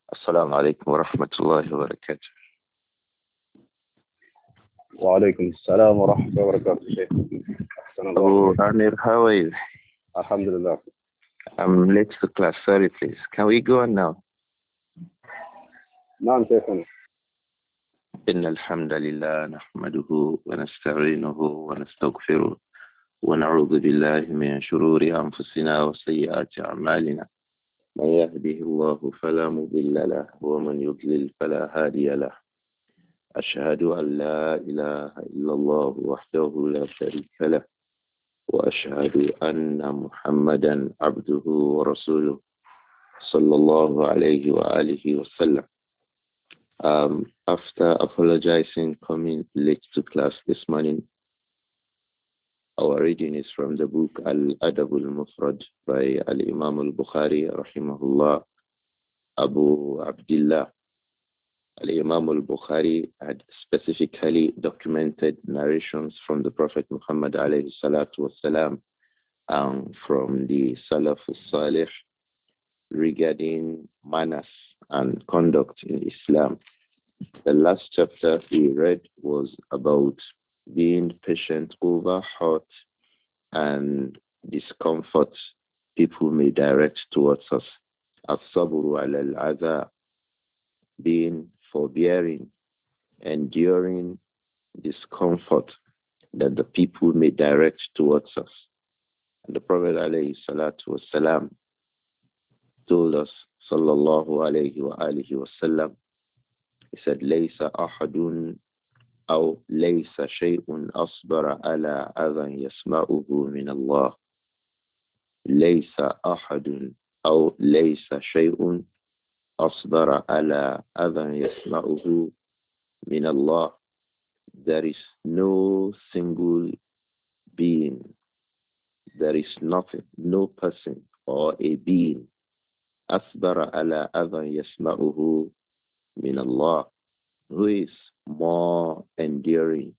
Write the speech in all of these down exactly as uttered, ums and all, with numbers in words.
السلام عليكم ورحمة الله وبركاته. وعليكم السلام ورحمة الله وبركاته شيخ. أحسن الله Abu إليك. Amir, how are you? الحمد لله. I'm late to class. Sorry, please. Can we go on now? نعم شيخنا. إن الحمد لله نحمده ونستعينه ونستغفره ونعوذ بالله من شرور أنفسنا وسيئات أعمالنا. من يهده الله فلا مضل له ومن يضلل فلا هادي له. أشهد أن لا إله إلا الله وحده لا شريك له وأشهد أن محمدا عبده ورسوله صلى الله عليه وآله وسلم. Um, after apologizing coming late to class this morning, our reading is from the book Al-Adab al-Mufrad by Al-Imam al-Bukhari rahimahullah, Abu Abdullah. Al-Imam al-Bukhari had specifically documented narrations from the Prophet Muhammad alayhi salatu wasalam, um, from the Salaf al-Salih regarding manners and conduct in Islam. The last chapter we read was about being patient over hurt and discomfort people may direct towards us. As-sabru ala al-adha, being forbearing, enduring discomfort that the people may direct towards us. And the Prophet alayhi salatu wasalam told us, sallallahu alayhi wa alihi wasallam, he said, Laysa ahadun aw laysa shay'un asbara ala adhan yasma'uhu min Allah. Laysa ahadun aw laysa shay'un asbara ala adhan yasma'uhu min Allah. There is no single being, there is nothing, no person or a being, asbara ala adhan yasma'uhu min Allah, who is more enduring,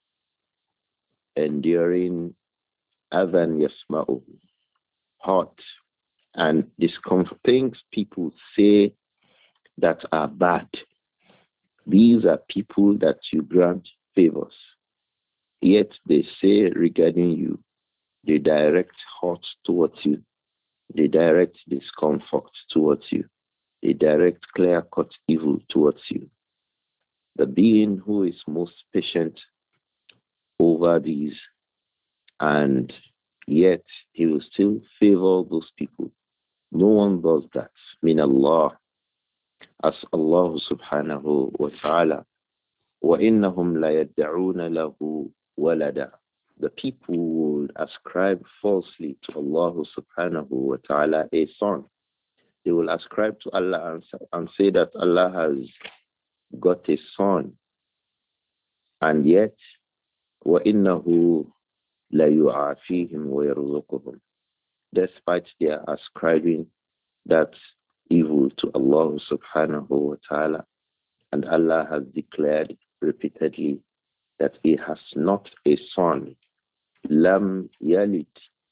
enduring adhan yasma'uhu, hurt and discomfort, things people say that are bad. These are people that you grant favors, yet they say regarding you, they direct hurt towards you, they direct discomfort towards you, they direct clear-cut evil towards you. The being who is most patient over these, and yet he will still favor those people. No one does that. Min Allah, as Allah subhanahu wa ta'ala. وَإِنَّهُمْ لَيَدَّعُونَ لَهُ وَلَدًا. The people will ascribe falsely to Allah subhanahu wa ta'ala a son. They will ascribe to Allah and, and say that Allah has got a son. And yet, وَإِنَّهُ لَيُعَافِيهِمْ وَيَرْزُقُهُمْ. Despite their ascribing that evil to Allah subhanahu wa ta'ala, and Allah has declared repeatedly that he has not a son. Lam yalid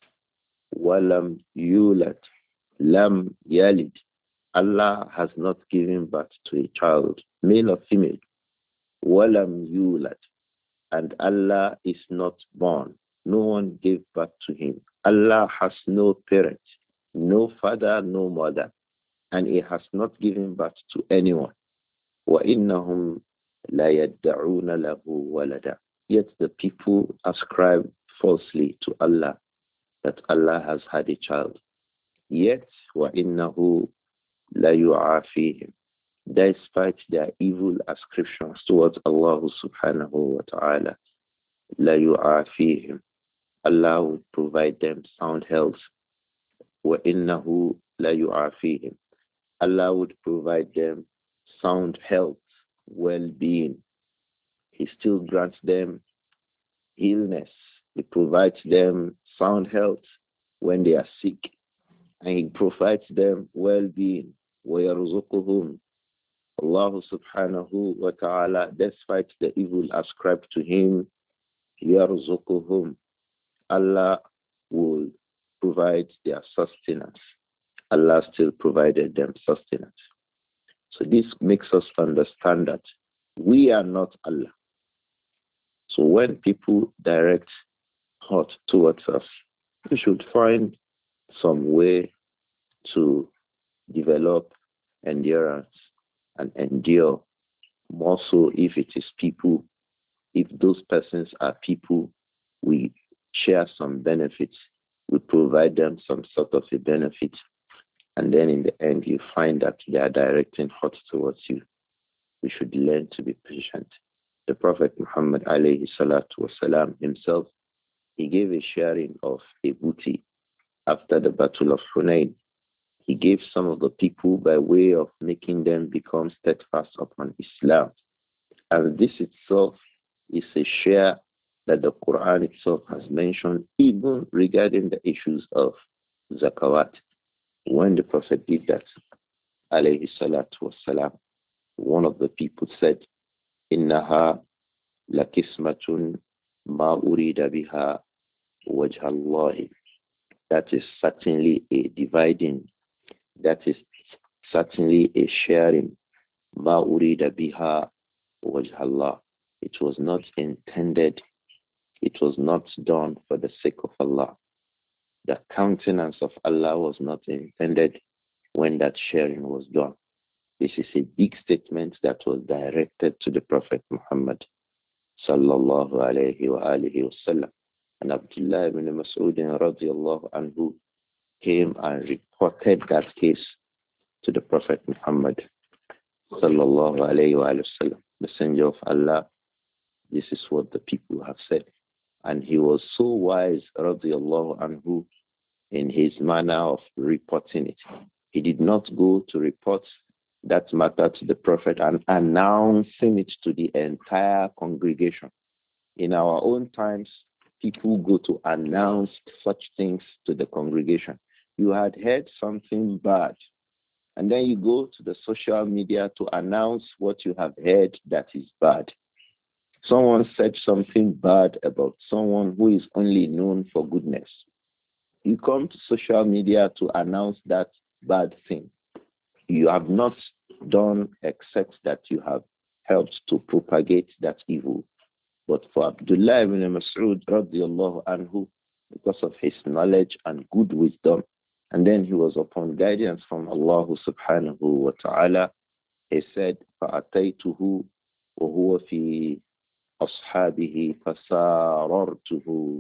walam yulad. Lam yalid. Allah has not given birth to a child, male or female. Walam yulad. And Allah is not born. No one gave birth to him. Allah has no parent, no father, no mother. And he has not given birth to anyone. وَإِنَّهُمْ لَيَدَّعُونَ لَهُ وَلَدًا. Yet the people ascribe falsely to Allah that Allah has had a child. Yet وَإِنَّهُ لَيُعَافِيهِمْ. Despite their evil ascriptions towards Allah subhanahu wa ta'ala, لَيُعَافِيهِمْ. Allah will provide them sound health. وَإِنَّهُ لَيُعَافِيهِمْ. Allah would provide them sound health, well-being. He still grants them illness. He provides them sound health when they are sick. And he provides them well-being. وَيَرْزُقُهُمْ. Allah subhanahu wa ta'ala, despite the evil ascribed to him, يَرْزُقُهُمْ. Allah will provide their sustenance. Allah still provided them sustenance. So this makes us understand that we are not Allah. So when people direct hurt towards us, we should find some way to develop endurance and endure, more so if it is people. If those persons are people, we share some benefits. We provide them some sort of a benefit. And then in the end, you find that they are directing hurt towards you. We should learn to be patient. The Prophet Muhammad alayhi salatu wasalam himself, he gave a sharing of a booty after the Battle of Hunayn. He gave some of the people by way of making them become steadfast upon Islam. And this itself is a share that the Quran itself has mentioned, even regarding the issues of zakawat. When the Prophet did that, alayhi salatu wasalam, one of the people said, Innaha lakismatun ma urida biha wajha Allah. That is certainly a dividing. That is certainly a sharing. Ma urida biha wajha Allah. It was not intended. It was not done for the sake of Allah. The countenance of Allah was not intended when that sharing was done. This is a big statement that was directed to the Prophet Muhammad sallallahu alayhi wa alihi wasallam. And Abdullah ibn Mas'ud radiallahu anhu came and reported that case to the Prophet Muhammad sallallahu alayhi wa sallam. Messenger of Allah, this is what the people have said. And he was so wise, radiallahu anhu, in his manner of reporting it. He did not go to report that matter to the Prophet and announcing it to the entire congregation. In our own times, people go to announce such things to the congregation. You had heard something bad, and then you go to the social media to announce what you have heard that is bad. Someone said something bad about someone who is only known for goodness. You come to social media to announce that bad thing. You have not done except that you have helped to propagate that evil. But for Abdullah ibn Mas'ud radiallahu anhu, because of his knowledge and good wisdom, and then he was upon guidance from Allah subhanahu wa ta'ala, he said, فَأَتَيْتُهُ وَهُوَ فِي أَصْحَابِهِ فَسَارَرْتُهُ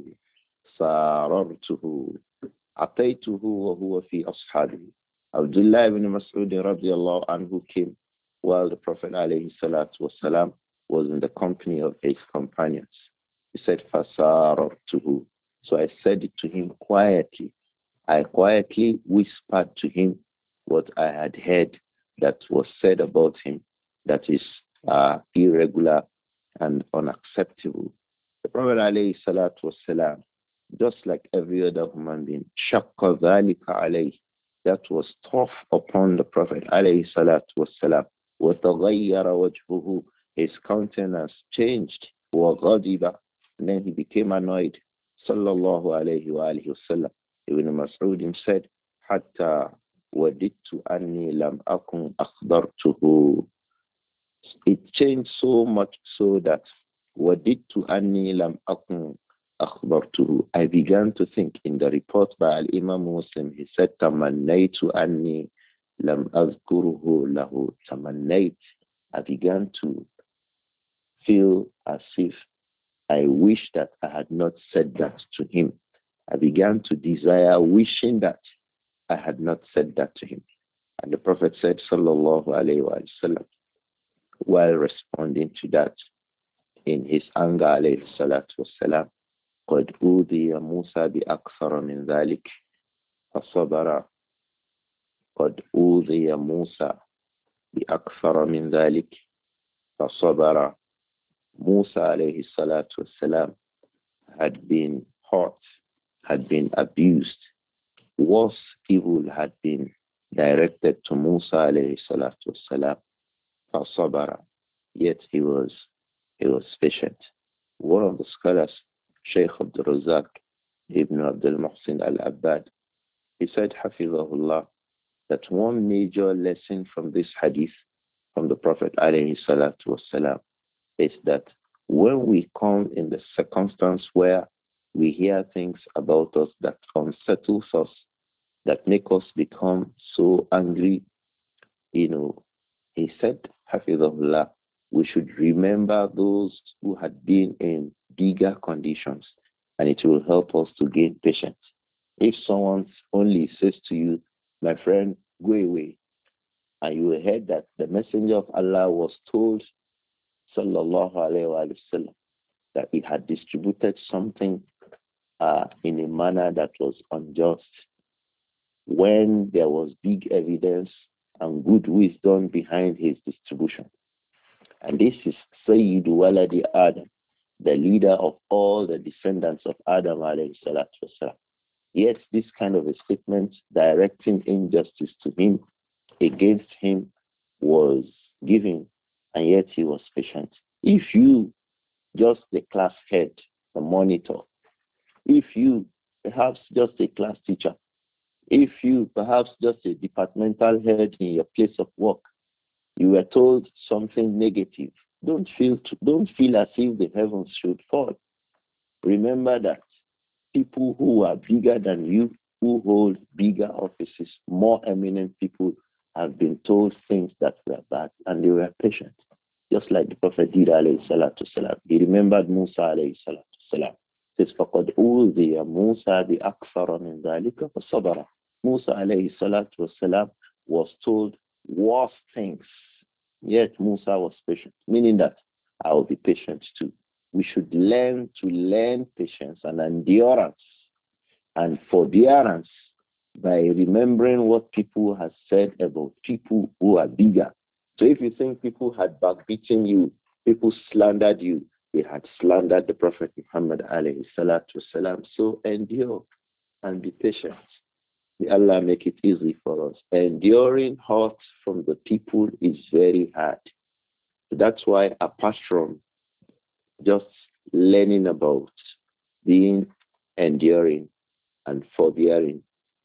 سَارَرْتُهُ أَتَيْتُهُ وَهُوَ فِي أَصْحَابِهِ. Abdullah ibn Mas'ud radiallahu anhu came while the Prophet alayhi salatu wasalam was in the company of his companions. He said, فَسَارَرْتُهُ. So I said it to him quietly. I quietly whispered to him what I had heard that was said about him that is uh, irregular and unacceptable. The Prophet alayhi salatu wasalam, just like every other human being, shaqqa dhalika alayhi. That was tough upon the Prophet alayhi salatu wasalam. وَتَغَيَّرَ وَجْهُهُ. His countenance changed. وَغَضِبَ. And then he became annoyed. Sallallahu alayhi wa alihi wasallam. Ibn Mas'ud said, حَتَّى وَدِدْتُ أَنِّي لَمْ أَكُنْ أَخْبَرْتُهُ. It changed so much so that وَدِدْتُ أَنِّي لَمْ أَكُنْ أَخْبَرْتُهُ. I began to think in the report by Al-Imam Muslim, he said, تَمَنَّيْتُ أَنِّي لَمْ أَذْكُرُهُ لَهُ تَمَنَّيْتُ. I began to feel as if I wish that I had not said that to him. I began to desire, wishing that I had not said that to him. And the Prophet said, sallallahu alayhi wa sallam, while responding to that, in his anger, alayhi salatu wasalam, قَدْ أُوذِيَ مُوسَى بِأَكْثَرَ مِنْ ذَلِكَ فَصَبَرَ. قَدْ أُوذِيَ مُوسَى بِأَكْثَرَ مِنْ ذَلِكَ فَصَبَرَ. Musa alayhi salatu wasalam had been hurt, had been abused. Worse evil had been directed to Musa alayhi salatu wasalam. فَصَبَرَ. Yet he was, he was patient. One of the scholars, Shaykh Abdul Razak ibn Abdul Muhsin al-Abbad, he said, Hafizahullah, that one major lesson from this hadith from the Prophet alayhi salatu wasalam is that when we come in the circumstance where we hear things about us that unsettles us, that make us become so angry, you know, he said, Hafizahullah, we should remember those who had been in bigger conditions, and it will help us to gain patience. If someone only says to you, my friend, go away, and you heard that the Messenger of Allah was told, sallallahu alayhi wa sallam, that he had distributed something uh, in a manner that was unjust, when there was big evidence and good wisdom behind his distribution. And this is Sayyidu Waladi Adam, the leader of all the descendants of Adam alayhi salatu wasalam. Yet this kind of a statement directing injustice to him, against him, was given, and yet he was patient. If you, just the class head, the monitor, if you, perhaps just a class teacher, if you, perhaps just a departmental head in your place of work, you were told something negative, don't feel, don't feel as if the heavens should fall. Remember that people who are bigger than you, who hold bigger offices, more eminent people, have been told things that were bad, and they were patient. Just like the Prophet did, alayhi salatu salam. He remembered Musa, alayhi salatu salam. Says, فَقَدْ أُوذِيَ مُوسَى بِأَكْثَرَ مِنْ ذَلِكَ فَصَبَرَ. Musa, alayhi salatu salam, was told worse things, yet Musa was patient, meaning that I will be patient too. We should learn to learn patience and endurance and forbearance by remembering what people have said about people who are bigger. So if you think people had backbeaten you, people slandered you, they had slandered the Prophet Muhammad alayhi salatu wasalam. So endure and be patient. May Allah make it easy for us. Enduring hurt from the people is very hard. That's why, apart from just learning about being enduring and forbearing,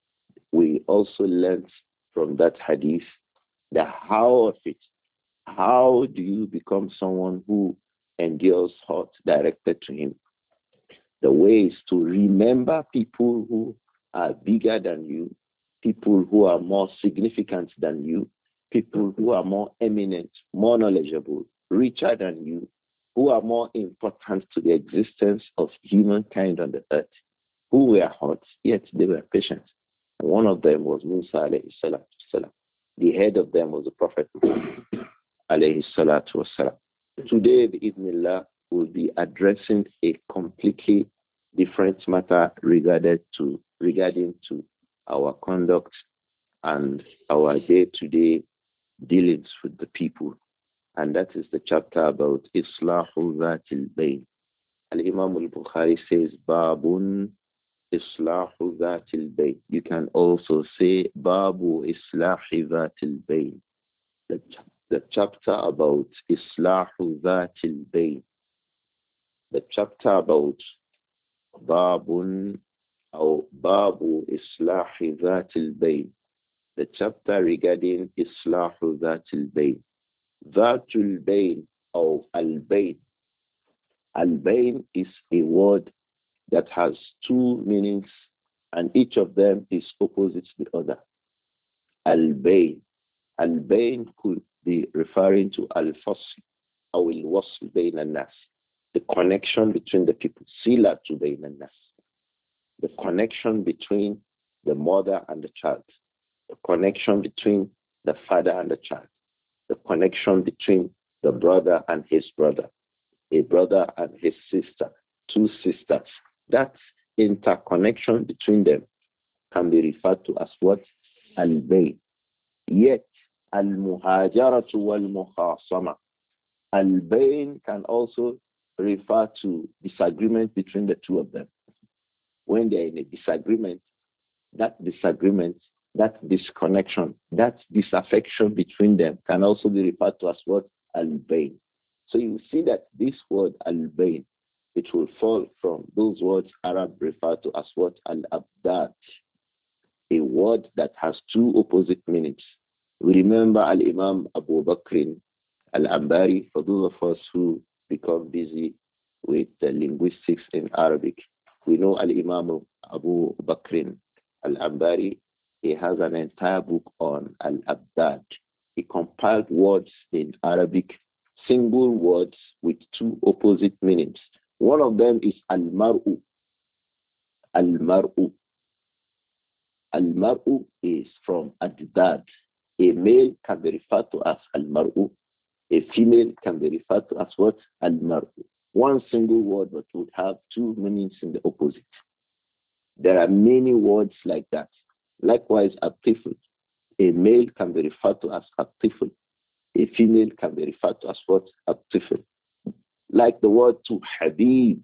we also learned from that hadith the how of it. How do you become someone who endures hurt directed to him? The way is to remember people who are bigger than you, people who are more significant than you, people who are more eminent, more knowledgeable, richer than you, who are more important to the existence of humankind on the earth, who were hurt, yet they were patient. And one of them was Musa alayhi salatu wasalam. The head of them was the Prophet alayhi salatu wasalam. Today, bi'idhnillah, we'll be addressing a completely different matter regarded to, regarding to our conduct and our day-to-day dealings with the people. And that is the chapter about Islahu Zatil Bayn. Al-Imam al-Bukhari says, Babun Islahu Zatil Bayn. You can also say, Babu Islahi Zatil Bayn. The, the chapter about Islahu Zatil Bayn. The chapter about Babun or Babu Islahi Zatil Bayn. The chapter regarding Islahu Zatil Bayn. Zatul Bayn or Al-Bayn. Al-Bayn is a word that has two meanings, and each of them is opposite the other. Al-Bayn. Al-Bayn could be referring to Al-Fasl or Al-Wasl Bayn al-Nas. The connection between the people. Sila to Bayn al-Nas. The connection between the mother and the child. The connection between the father and the child. The connection between the brother and his brother, a brother and his sister, two sisters. That interconnection between them can be referred to as what? Al-Bayn. Yet, Al-Muhajaratu wal-Mukhasama. Al-Bayn can also refer to disagreement between the two of them. When they're in a disagreement, that disagreement, that disconnection, that disaffection between them can also be referred to as what? Al-Bayn. So you see that this word Al-Bayn, it will fall from those words Arab refer to as what? Al-Abdat. A word that has two opposite meanings. We remember Al-Imam Abu Bakr Al-Ambari, for those of us who become busy with the linguistics in Arabic. We know Al-Imam Abu Bakr Al-Ambari. He has an entire book on Al-Abdad. He compiled words in Arabic, single words with two opposite meanings. One of them is Al-Mar'u. Al-Mar'u. Al-Mar'u is from Adad. A male can be referred to as Al-Mar'u. A female can be referred to as what? Al-Mar'u. One single word but would have two meanings in the opposite. There are many words like that. Likewise, At-Tifl. A male can be referred to as At-Tifl. A female can be referred to as what? At-Tifl. Like the word to Habib.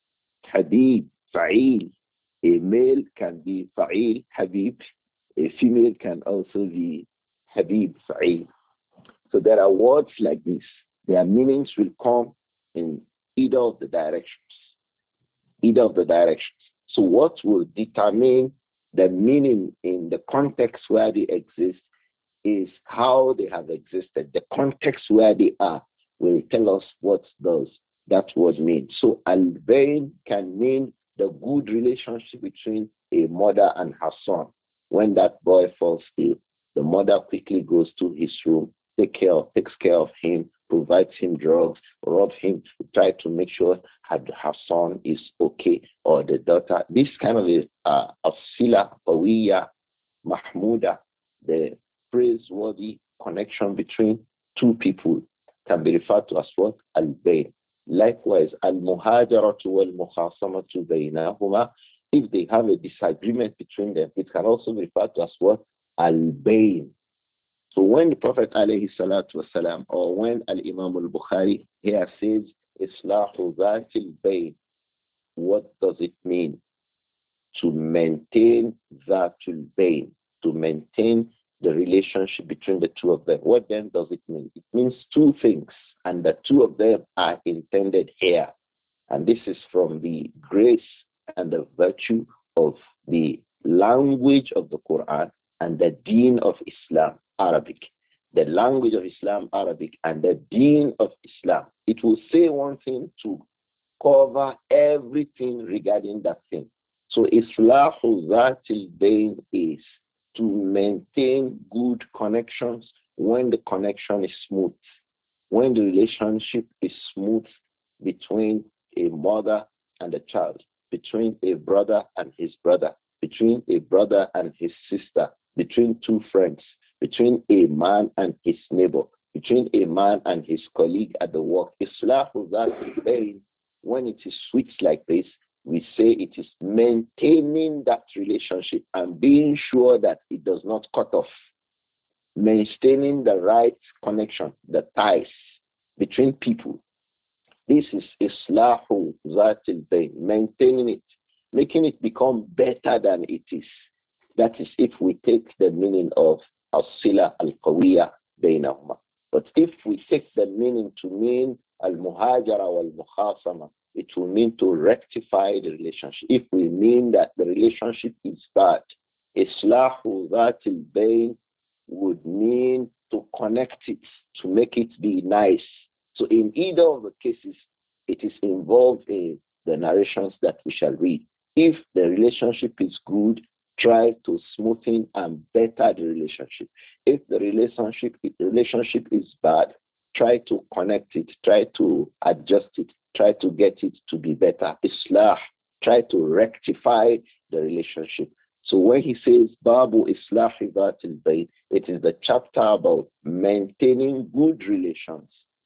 Habib, Fa'il. A male can be Fa'il, Habib. A female can also be Habib, Fa'il. So there are words like this. Their meanings will come in either of the directions. Either of the directions. So what will determine the meaning in the context where they exist is how they have existed. The context where they are will tell us what does that word mean. So al-bayn can mean the good relationship between a mother and her son. When that boy falls ill, the mother quickly goes to his room, take care of, takes care of him, provides him drugs, rubs him, try to make sure her, her son is okay, or the daughter. This kind of a uh, asila, qawiya, mahmuda, the praiseworthy connection between two people can be referred to as what? Al-bayn. Likewise, al-muhajaratu wal-mukhasamatu baynahuma. If they have a disagreement between them, it can also be referred to as what? Al-bayn. So when the Prophet alayhi salatu wasalam, or when Al-Imam al-Bukhari here says, Islahu dhatil bayn, what does it mean? To maintain dhatul bayn, to maintain the relationship between the two of them. What then does it mean? It means two things, and the two of them are intended here. And this is from the grace and the virtue of the language of the Quran and the deen of Islam, Arabic. The language of Islam, Arabic, and the deen of Islam. It will say one thing to cover everything regarding that thing. So Islahu Zatil Bayn is to maintain good connections when the connection is smooth. When the relationship is smooth between a mother and a child, between a brother and his brother, between a brother and his sister, between two friends, between a man and his neighbor, between a man and his colleague at the work. Islahu Zatil Bayn, when it is sweet like this, we say it is maintaining that relationship and being sure that it does not cut off. Maintaining the right connection, the ties between people. This is Islahu Zatil Bayn, maintaining it, making it become better than it is. That is if we take the meaning of As-Sila Al-Qawiyya Baynahuma. But if we take the meaning to mean Al-Muhajara wal-Mukhasama, it will mean to rectify the relationship. If we mean that the relationship is bad, Islahu Zatil Bayn would mean to connect it, to make it be nice. So in either of the cases, it is involved in the narrations that we shall read. If the relationship is good, try to smoothen and better the relationship. If the relationship, if the relationship is bad, try to connect it, try to adjust it, try to get it to be better. Islah, try to rectify the relationship. So when he says Babu Islahi Dhatil Bayn, it is the chapter about maintaining good relations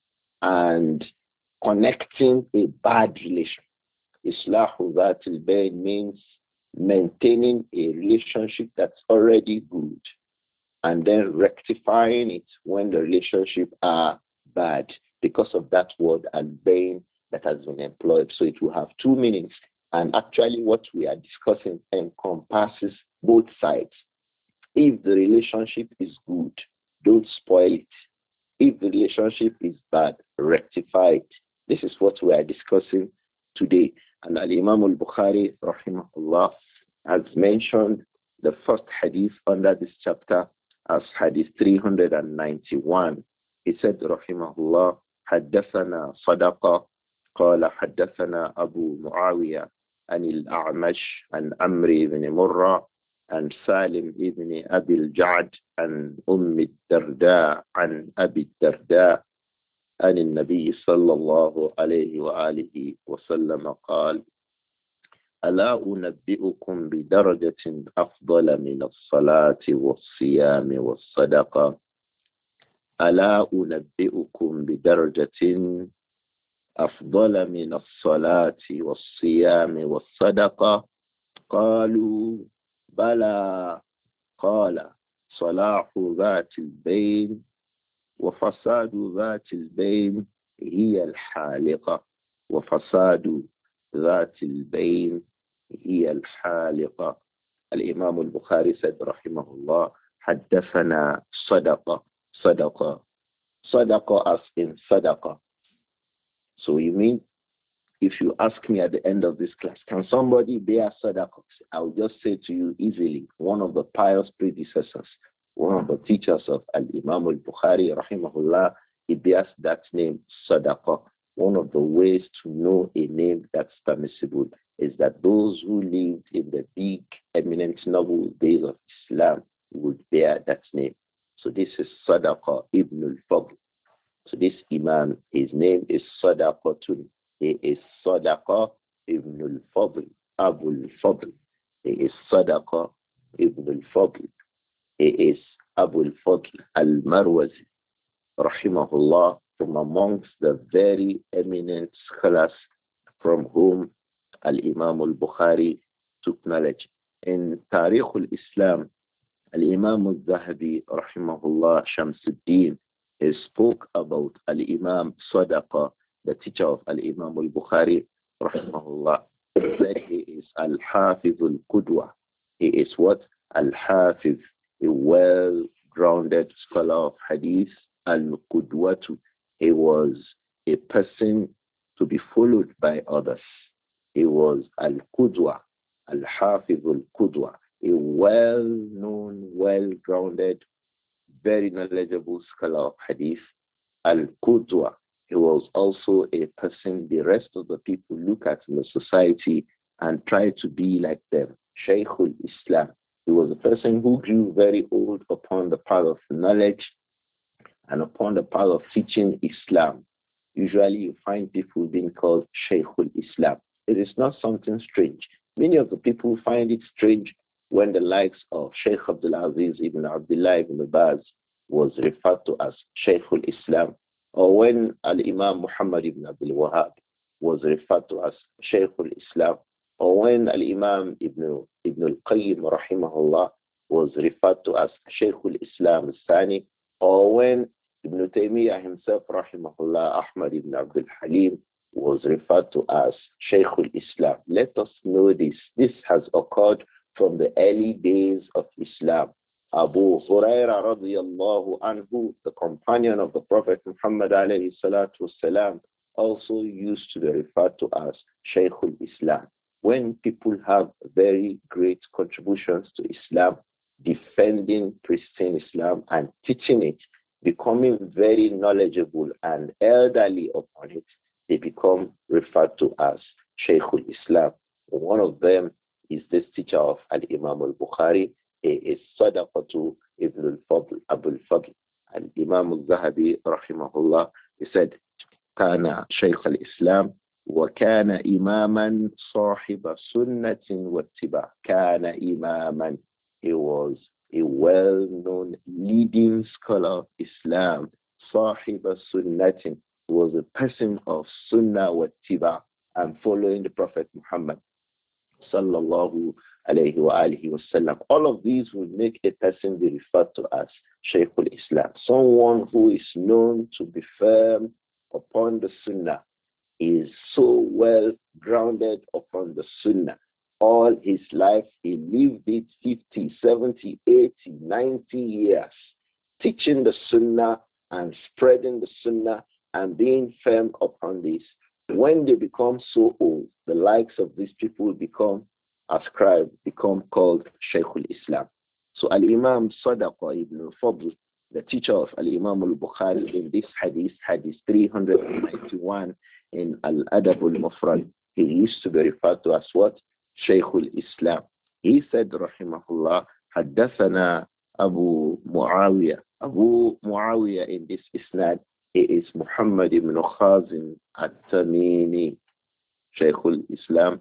and connecting a bad relation. Islahu Dhatil Bayn means maintaining a relationship that's already good and then rectifying it when the relationship are bad because of that word al-bayn that has been employed. So it will have two meanings. And actually what we are discussing encompasses both sides. If the relationship is good, don't spoil it. If the relationship is bad, rectify it. This is what we are discussing today. And Al-Imam al-Bukhari, rahimahullah, has mentioned the first hadith under this chapter as hadith three hundred ninety-one. He said, Rahimahullah, حدثنا صدقة قال حدثنا أبو معاوية عن الأعمش عن عمرو بن مرة عن سالم بن أبي الجعد عن أم الدرداء عن أبي الدرداء عن النبي صلى الله عليه وآله وسلم قال ألا أنبئكم بدرجة أفضل من الصلاة والصيام والصدقة ألا أنبئكم بدرجة أفضل من الصلاة والصيام والصدقة قالوا بلى قال صلاح ذات البين وفساد ذات البين هي الحالقة وفساد ذات البين هي الحالقة. الإمام البخاري said رحمه الله حدثنا صدقة صدقة صدقة as in صدقة. So you mean if you ask me at the end of this class, can somebody bear sadaqah? I will just say to you easily, one of the pious predecessors, one of the teachers of Al-Imam al-Bukhari, rahimahullah, he bears that name, sadaqah. One of the ways to know a name that's permissible is that those who lived in the big, eminent, noble days of Islam would bear that name. So this is Sadaqah ibn al-Fadl. So this Imam, his name is Sadaqatun. He is Sadaqah ibn al-Fadl, Abu al-Fadl. He is Sadaqah ibn al-Fadl. He is Abu al-Fadl al-Marwazi, rahimahullah, from amongst the very eminent scholars from whom Al-Imam al-Bukhari took knowledge. In Tariq al-Islam, Al-Imam al-Zahabi, rahimahullah, Shamsuddin, he spoke about Al-Imam Sadaqa, the teacher of Al-Imam al-Bukhari, rahimahullah. He said he is Al-Hafiz al-Qudwa. He is what? Al-Hafiz, a well-grounded scholar of hadith, Al-Qudwatu. He was a person to be followed by others. He was Al-Qudwa, Al-Hafiz al-Qudwa, a well-known, well-grounded, very knowledgeable scholar of hadith, Al-Qudwa. He was also a person the rest of the people look at in the society and try to be like them. Shaykhul Islam. He was a person who grew very old upon the path of knowledge and upon the path of teaching Islam. Usually you find people being called Shaykhul Islam. It is not something strange. Many of the people find it strange when the likes of Shaykh Abdul Aziz ibn Abdullah ibn Baz was referred to as Shaykhul Islam, or when Al-Imam Muhammad ibn Abdul Wahhab was referred to as Shaykhul Islam, or when Al-Imam ibn, ibn al-Qayyim rahimahullah was referred to as Shaykhul Islam al-Thani, or when Ibn Taymiyyah himself rahimahullah, Ahmad ibn Abdul Halim, was referred to as Shaykhul Islam. Let us know this. This has occurred from the early days of Islam. Abu Huraira radiyallahu anhu, the companion of the Prophet Muhammad alayhi salatu wasalam, also used to be referred to as Shaykhul Islam. When people have very great contributions to Islam, defending pristine Islam and teaching it, becoming very knowledgeable and elderly upon it, they become referred to as Shaykhul Islam. One of them is this teacher of Al-Imam al-Bukhari. He is Sadaqatu ibn al-Fadl, Abu al-Fadl. And Imam al-Zahabi, rahimahullah, he said, كان شيخ الإسلام وكان إماما صاحب سنة واتباع. كان إماما. He was a well-known leading scholar of Islam. صاحب سنة. He was a person of Sunnah wa Tiba and following the Prophet Muhammad sallallahu alayhi wa alihi wasallam. All of these will make a person be referred to as Shaykhul Islam. Someone who is known to be firm upon the Sunnah, is so well grounded upon the Sunnah. All his life, he lived it fifty, seventy, eighty, ninety years, teaching the Sunnah and spreading the Sunnah and being firm upon this. When they become so old, the likes of these people become ascribed, become called Shaykhul Islam. So Al-Imam Sadaqa ibn Fadl, the teacher of Al-Imam al-Bukhari in this hadith, hadith three hundred ninety-one in Al-Adab al-Mufrad, he used to be referred to as what? Shaykh al-Islam. He said, rahimahullah, حدثنا Abu Muawiyah. Abu Muawiyah in this isnad, he is Muhammad ibn Khazin at-Tamimi. Shaykh al-Islam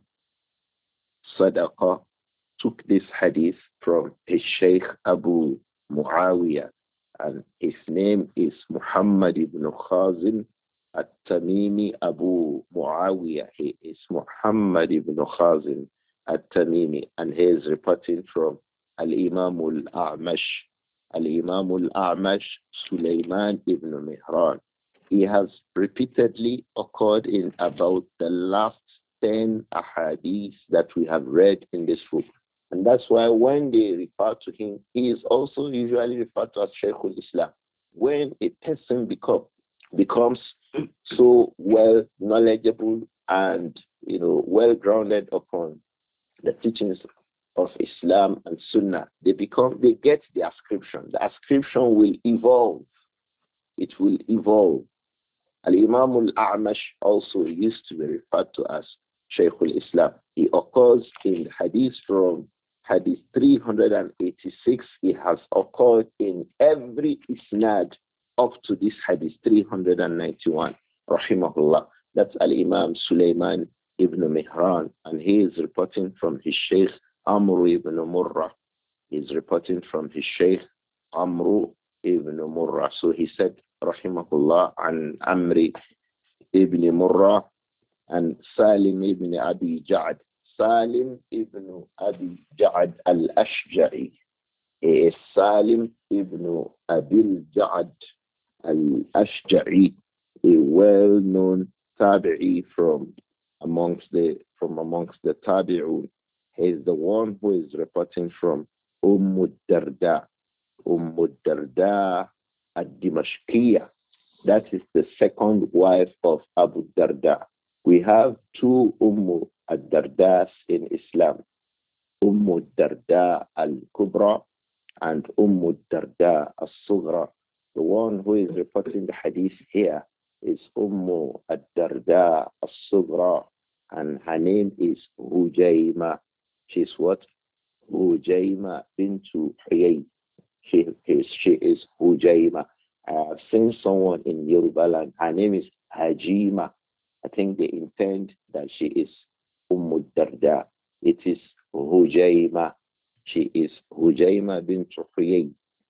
Sadaqa took this hadith from his Shaykh Abu Muawiyah, and his name is Muhammad ibn Khazin at-Tamimi Abu Muawiyah. He is Muhammad ibn Khazin at-Tamimi, and he is reporting from Al-Imam al-A'mash. Al-Imam al-A'mash, Sulaiman ibn Mihran. He has repeatedly occurred in about the last ten ahadith that we have read in this book. And that's why when they refer to him, he is also usually referred to as Shaykh al-Islam. When a person become, becomes so well knowledgeable and, you know, well grounded upon the teachings of Islam and Sunnah, they become, they get the ascription. The ascription will evolve. It will evolve. Al-Imam al-A'mash also used to be referred to as Shaykh al-Islam. He occurs in hadith from hadith three hundred eighty-six. He has occurred in every isnad up to this hadith three hundred ninety-one. Rahimahullah. That's Al-Imam Sulaiman ibn Mihran, and he is reporting from his Shaykh Amr ibn Murrah. He is reporting from his Shaykh Amr ibn Murrah. So he said, Rahimahullah, an Amri ibn Murrah and Salim ibn Abi Ja'ad. Salim ibn Abi Ja'ad al-Ashja'i. He is Salim ibn Abi Ja'ad al-Ashja'i, a well-known tabi'i from amongst the from amongst the tabi'un. He is the one who is reporting from Umm Darda. Umm Darda ad-Dimashqiyah. That is the second wife of Abu Darda. We have two Umm ad-Dardas in Islam. Umm Darda al-Kubra and Umm Darda al-Sughra. The one who is reporting the hadith here is Umm ad-Darda al-Sughra, and her name is Hujayma. She's what? Hujayma bintu Huyay. She is, she is Hujayma. I have seen someone in Yoruba land. Her name is Hajima. I think they intend that she is Umm Darda. It is Hujayma. She is Hujayma bint Huyay,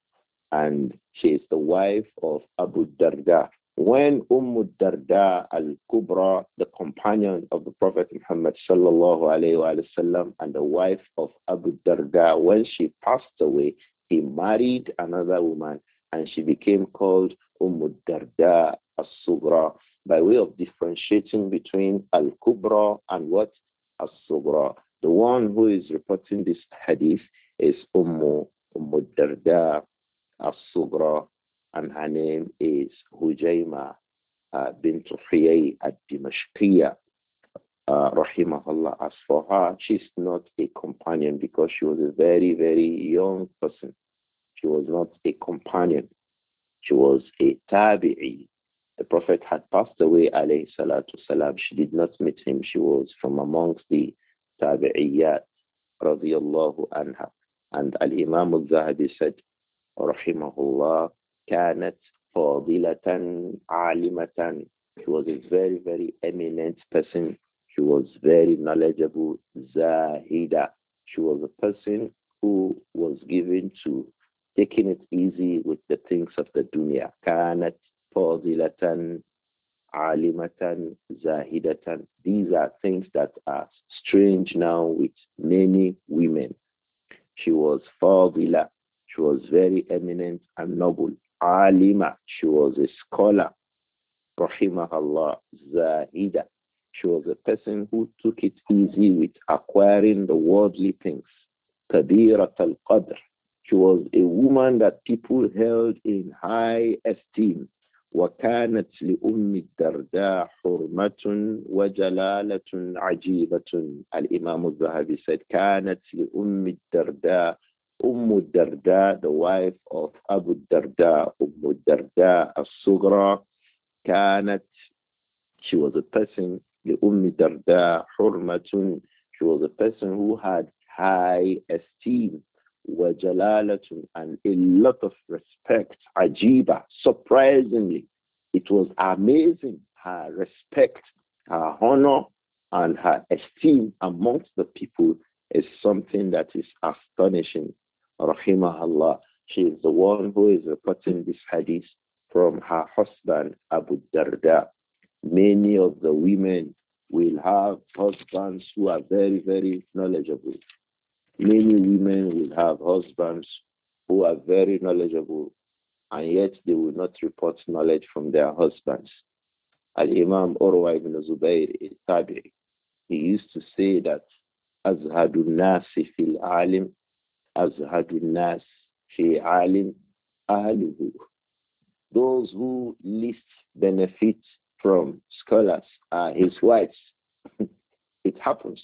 and she is the wife of Abu Darda. When Umm Darda al-Kubra, the companion of the Prophet Muhammad sallallahu alayhi wa sallam, and the wife of Abu Darda, when she passed away, he married another woman, and she became called Umm Darda al-Sughra, by way of differentiating between al-Kubra and what? Al-Sughra. The one who is reporting this hadith is Umm, Umm Darda al-Sughra, and her name is Hujayma uh, bint Huyay ad-Dimashqiyah, uh, rahimahullah. As for her, she's not a companion because she was a very, very young person. She was not a companion. She was a tabi'i. The Prophet had passed away, alayhi salatu salam. She did not meet him. She was from amongst the tabi'iyat, radiyallahu anha. And Al-Imam al-Zahabi said, rahimahullah, كانت فاضلة عالمة. She was a very, very eminent person. She was very knowledgeable. Zahida. She was a person who was given to taking it easy with the things of the dunya. كانت فاضلة عالمة زاهدة. These are things that are strange now with many women. She was fadila. She was very eminent and noble. Alima. She was a scholar. Rahimahullah. Zahida. She was a person who took it easy with acquiring the worldly things. Kabirat al-Qadr. She was a woman that people held in high esteem. وكانت لأم الدرداء حرمة وجلالة عجيبة. الإمام الذهبي said كانت لأم الدرداء Umm Darda, the wife of Abu Darda, Umm Darda as-Sughra, كانت, she was a person, the Umm Darda Hurmatun, she was a person who had high esteem, وجلالة, and a lot of respect, ajiba, surprisingly. It was amazing, her respect, her honor, and her esteem amongst the people is something that is astonishing. Rahimahullah. She is the one who is reporting this hadith from her husband, Abu Darda. Many of the women will have husbands who are very, very knowledgeable. Many women will have husbands who are very knowledgeable, and yet they will not report knowledge from their husbands. Al-Imam Urwa ibn Zubayr al-Tabi'i, he used to say that Azhadun nasi fil alim, Azhadun nas fi alim ahluhu. Those who least benefit from scholars are his wives. It happens.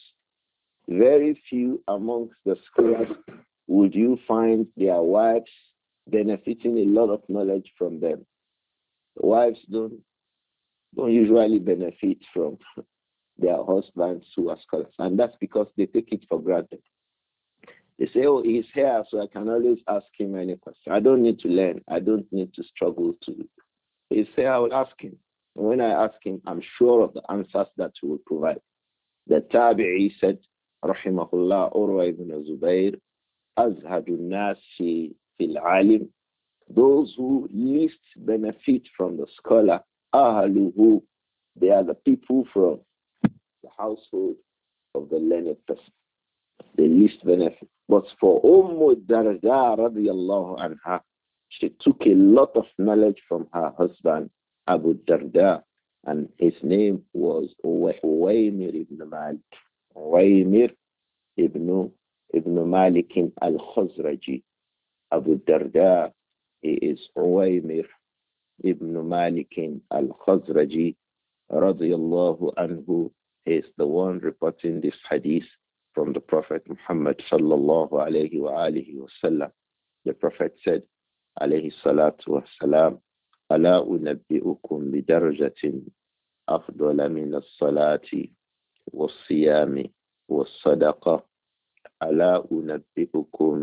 Very few amongst the scholars would you find their wives benefiting a lot of knowledge from them. The wives don't don't usually benefit from their husbands who are scholars, and that's because they take it for granted. They say, oh, he's here, so I can always ask him any question. I don't need to learn. I don't need to struggle to. He say, I will ask him. And when I ask him, I'm sure of the answers that he will provide. The Tabi'i said, Rahimahullah, Urwa ibn Zubayr, Azhadun nasi fil alim, those who least benefit from the scholar, Ahaluhu, they are the people from the household of the learned person. They least benefit. But for Umm Darda radiallahu anha, she took a lot of knowledge from her husband, Abu Darda, and his name was Uwaymir ibn Malik. Uwaymir ibn, ibn Malik al-Khazraji. Abu Darda, he is Uwaymir ibn Malik al-Khazraji radiyallahu anhu. He is the one reporting this hadith from the Prophet Muhammad sallallahu alayhi wa alihi wa sallam. The Prophet said, alayhi salatu wa salam, ألا أنبئكم بدرجة أفضل من الصلاة والصيام والصدقة ألا أنبئكم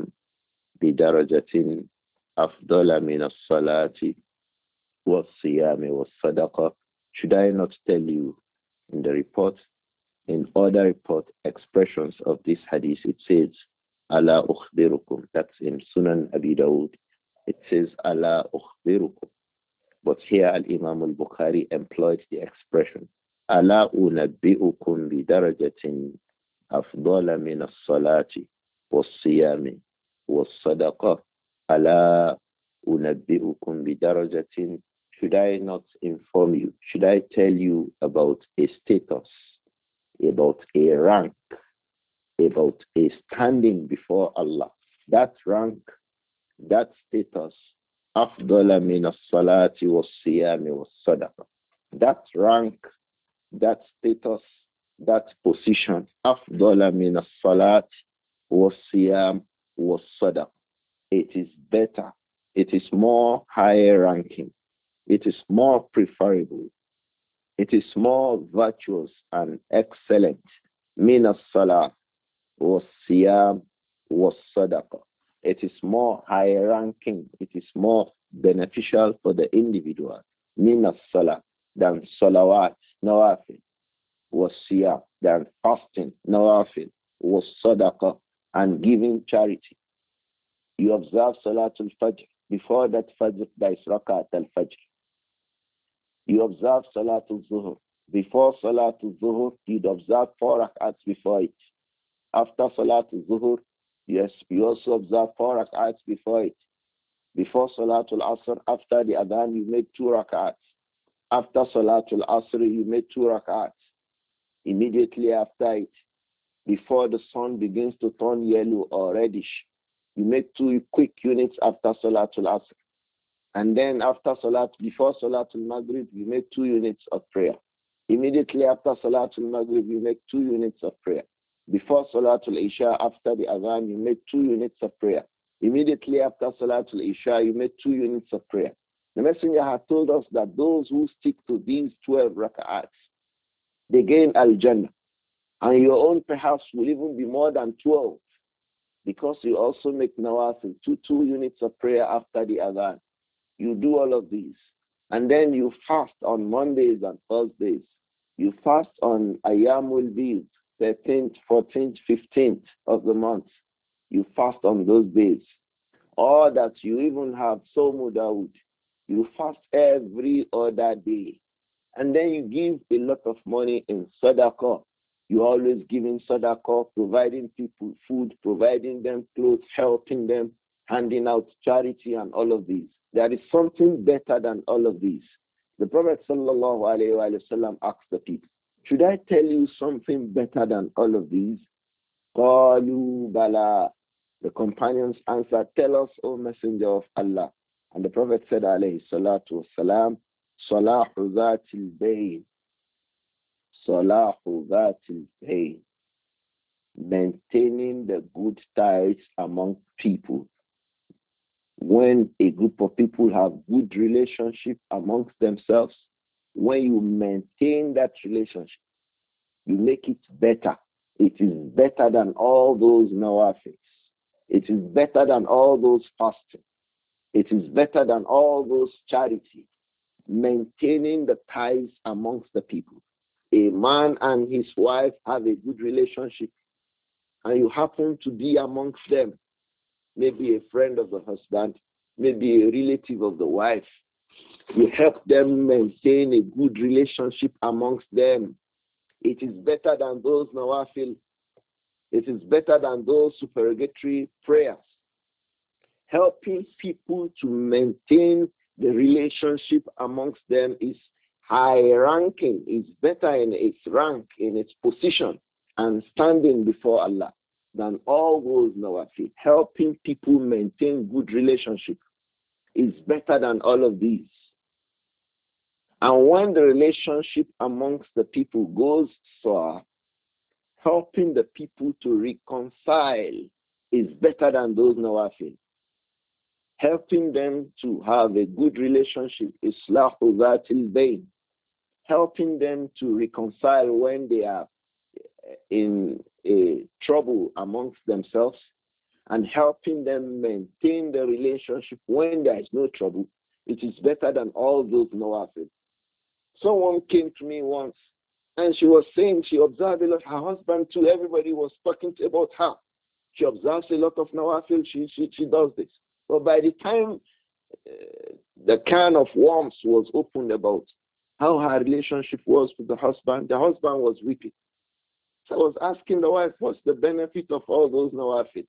بدرجة أفضل من الصلاة والصيام والصدقة. Should I not tell you in the report, in other report expressions of this hadith, it says, Ala ukhbirukum. That's in Sunan Abi Dawud. It says, Ala ukhbirukum. But here Al-Imam al-Bukhari employed the expression, Ala unabbi'ukum bidarajatin afdala min as-salati was-siyami was-sadaqa. Ala unabbi'ukum bidarajatin. Should I not inform you? Should I tell you about a status, about a rank, about a standing before Allah? That rank, that status, afdala min as-salati was-siyami was-sadaqa. That rank, that status, that position, afdala min as-salati was-siyam was-sadaqa. It is better. It is more higher ranking. It is more preferable. It is more virtuous and excellent. Min as-salah was-siyam was-sadaqa. It is more high ranking. It is more beneficial for the individual. Min as-salah than salawat, nawafil, was siyam, than fasting, nawafil, was sadaqa, and giving charity. You observe Salatul Fajr. Before that Fajr, there is Rakat al-Fajr. You observe Salatul Zuhur. Before Salatul Zuhur, you'd observe four rakats before it. After Salatul Zuhur, yes, you also observe four rak'ats before it. Before Salatul Asr, after the Adhan, you make two rak'ats. After Salatul Asr, you make two rak'ats. Immediately after it, before the sun begins to turn yellow or reddish, you make two quick units after Salatul Asr. And then after Salat, before Salatul Maghrib, you make two units of prayer. Immediately after Salatul Maghrib, you make two units of prayer. Before Salatul Isha, after the Adhan, you make two units of prayer. Immediately after Salatul Isha, you made two units of prayer. The Messenger had told us that those who stick to these twelve rak'ats, they gain Al-Jannah. And your own perhaps will even be more than twelve, because you also make nawafil, two, two units of prayer after the adhan. You do all of these. And then you fast on Mondays and Thursdays. You fast on Ayyamul Bid, thirteenth, fourteenth, fifteenth of the month. You fast on those days. Or that you even have Somu Dawood. You fast every other day. And then you give a lot of money in Sadaqah. You always giving Sadaqah, providing people food, providing them clothes, helping them, handing out charity and all of these. There is something better than all of these. The Prophet sallallahu alayhi wa sallam asked the people, should I tell you something better than all of these? Qalu bala. The companions answered, tell us, O Messenger of Allah. And the Prophet said, alayhi salatu wasalam, Salahu dhatil bayn. Salahu dhatil bayn. Maintaining the good ties among people. When a group of people have good relationship amongst themselves, when you maintain that relationship, you make it better. It is better than all those nawafils. It is better than all those fasting. It is better than all those charity. Maintaining the ties amongst the people. A man and his wife have a good relationship, and you happen to be amongst them. Maybe a friend of the husband, maybe a relative of the wife. You help them maintain a good relationship amongst them. It is better than those nawafil. It is better than those supererogatory prayers. Helping people to maintain the relationship amongst them is high ranking, is better in its rank, in its position, and standing before Allah than all those nawafil. Helping people maintain good relationship is better than all of these. And when the relationship amongst the people goes sour, helping the people to reconcile is better than those nawafil. Helping them to have a good relationship is Islahu dhatil bayn. Helping them to reconcile when they are in a trouble amongst themselves, and helping them maintain the relationship when there is no trouble, it is better than all those nawafil. Someone came to me once, and she was saying she observed a lot. Her husband too, everybody was talking about her. She observes a lot of nawafil, she, she, she does this. But by the time uh, the can of worms was opened about how her relationship was with the husband, the husband was weeping. So I was asking the wife, what's the benefit of all those nawafil?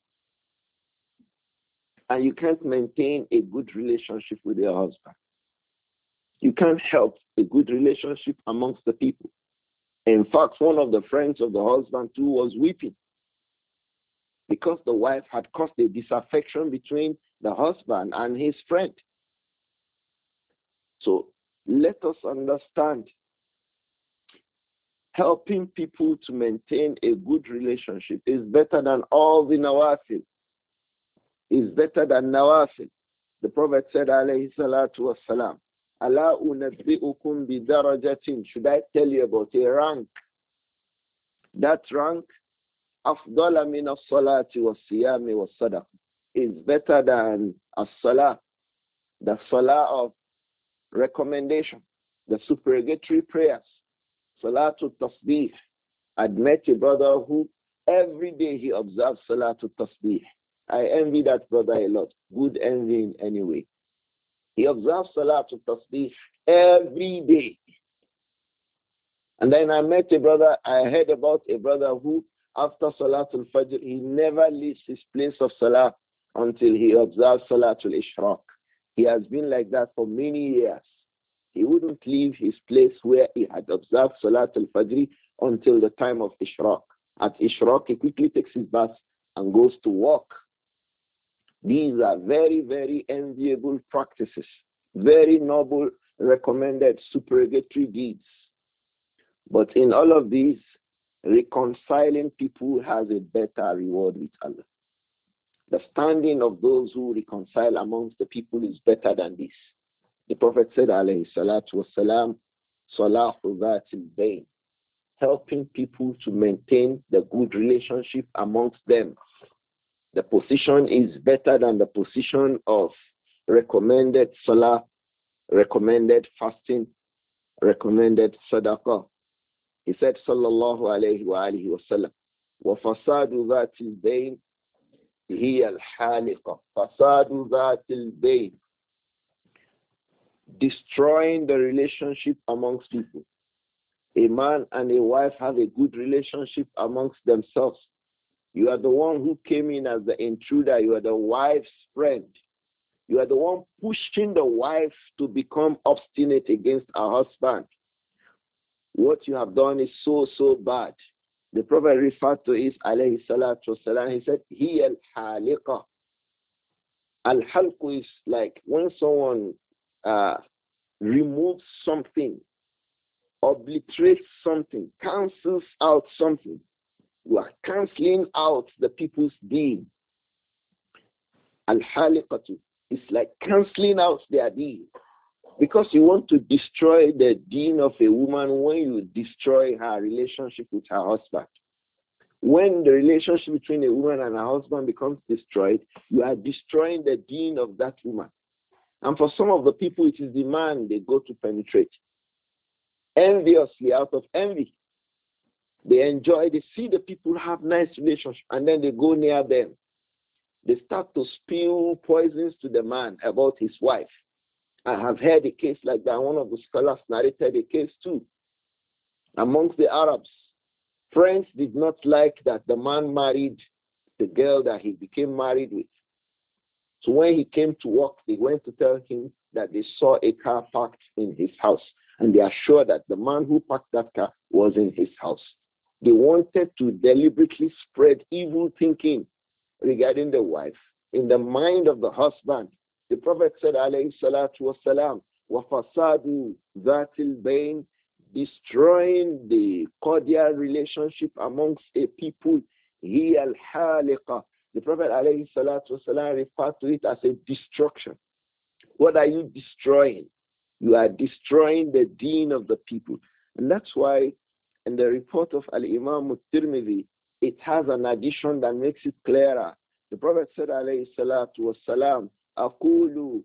And you can't maintain a good relationship with your husband. You can't help a good relationship amongst the people. In fact, one of the friends of the husband too was weeping because the wife had caused a disaffection between the husband and his friend. So let us understand, helping people to maintain a good relationship is better than all the nawafil. Is better than nawafil. The Prophet said, alayhi salatu wassalam, Ala unabbi'ukum bidarajatin. Should I tell you about a rank? That rank, afdala min as-salati was-siyami was-sadaqah, is better than as-salah, the salah of recommendation, the supererogatory prayers, salatul tasbih. I'd met a brother who every day he observes salatul tasbih. I envy that brother a lot. Good envying anyway. He observes salatul tasbih every day. And then I met a brother, I heard about a brother who, after Salatul Fajr, he never leaves his place of Salah until he observes Salatul Ishraq. He has been like that for many years. He wouldn't leave his place where he had observed Salatul Fajr until the time of Ishraq. At Ishraq, he quickly takes his bath and goes to work. These are very, very enviable practices, very noble, recommended supererogatory deeds. But in all of these, reconciling people has a better reward with Allah. The standing of those who reconcile amongst the people is better than this. The Prophet said, alayhi salatu wasalam, salahu dhatil bayn, helping people to maintain the good relationship amongst them. The position is better than the position of recommended salah, recommended fasting, recommended sadaqah. He said, sallallahu alayhi wa alihi wa sallam, وَفَسَادُ ذَاتِ الْبَيْنِ هِيَ الْحَالِقَةِ فَسَادُ ذَاتِ الْبَيْنِ, destroying the relationship amongst people. A man and a wife have a good relationship amongst themselves. You are the one who came in as the intruder. You are the wife's friend. You are the one pushing the wife to become obstinate against her husband. What you have done is so, so bad. The Prophet referred to it, alayhi salatu wasalam. He said, he al-haliqa. Al-halqu is like when someone uh, removes something, obliterates something, cancels out something. You are canceling out the people's deed. Al-haliqatu is like canceling out their deed. Because you want to destroy the deen of a woman when you destroy her relationship with her husband. When the relationship between a woman and her husband becomes destroyed, you are destroying the deen of that woman. And for some of the people, it is the man they go to penetrate. Enviously, out of envy. They enjoy, they see the people have nice relationships, and then they go near them. They start to spill poisons to the man about his wife. I have heard a case like that. One of the scholars narrated a case too. Amongst the Arabs, friends did not like that the man married the girl that he became married with. So when he came to work, they went to tell him that they saw a car parked in his house. And they are sure that the man who parked that car was in his house. They wanted to deliberately spread evil thinking regarding the wife in the mind of the husband. The Prophet said, alayhi salatu wasalam, وَفَسَادُ ذَاتِ الْبَيْنِ, destroying the cordial relationship amongst a people, هِيَ الْحَالِقَةِ. The Prophet alayhi salatu wasalam referred to it as a destruction. What are you destroying? You are destroying the deen of the people. And that's why in the report of Al-Imam al-Tirmidhi, it has an addition that makes it clearer. The Prophet said, alayhi salatu wasalam, أقول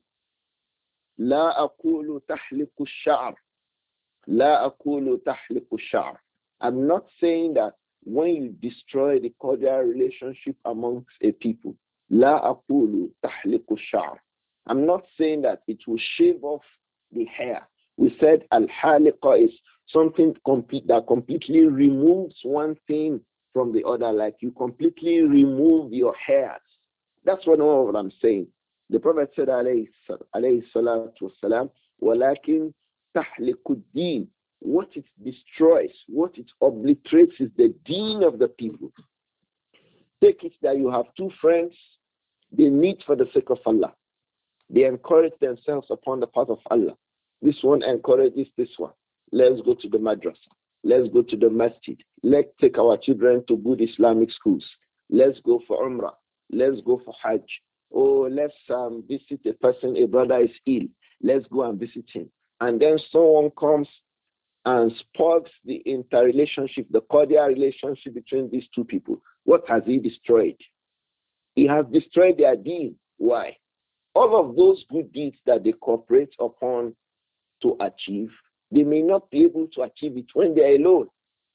لا أقول تحلق الشعر لا أقول تحلق الشعر. I'm not saying that when you destroy the cordial relationship amongst a people, لا أقول تحلق الشعر. I'm not saying that it will shave off the hair. We said al-haliqa is something complete that completely removes one thing from the other, like you completely remove your hairs. That's what, what I'm saying. The Prophet said, alayhi salatu wasalam, وَلَكِنْ تَحْلِقُ الدِّينِ. What it destroys, what it obliterates is the deen of the people. Take it that you have two friends, they meet for the sake of Allah. They encourage themselves upon the path of Allah. This one encourages this one. Let's go to the madrasa. Let's go to the masjid. Let's take our children to good Islamic schools. Let's go for Umrah. Let's go for Hajj. Oh, let's um, visit a person, a brother is ill. Let's go and visit him. And then someone comes and spoils the interrelationship, the cordial relationship between these two people. What has he destroyed? He has destroyed their deen. Why? All of those good deeds that they cooperate upon to achieve, they may not be able to achieve it when they are alone.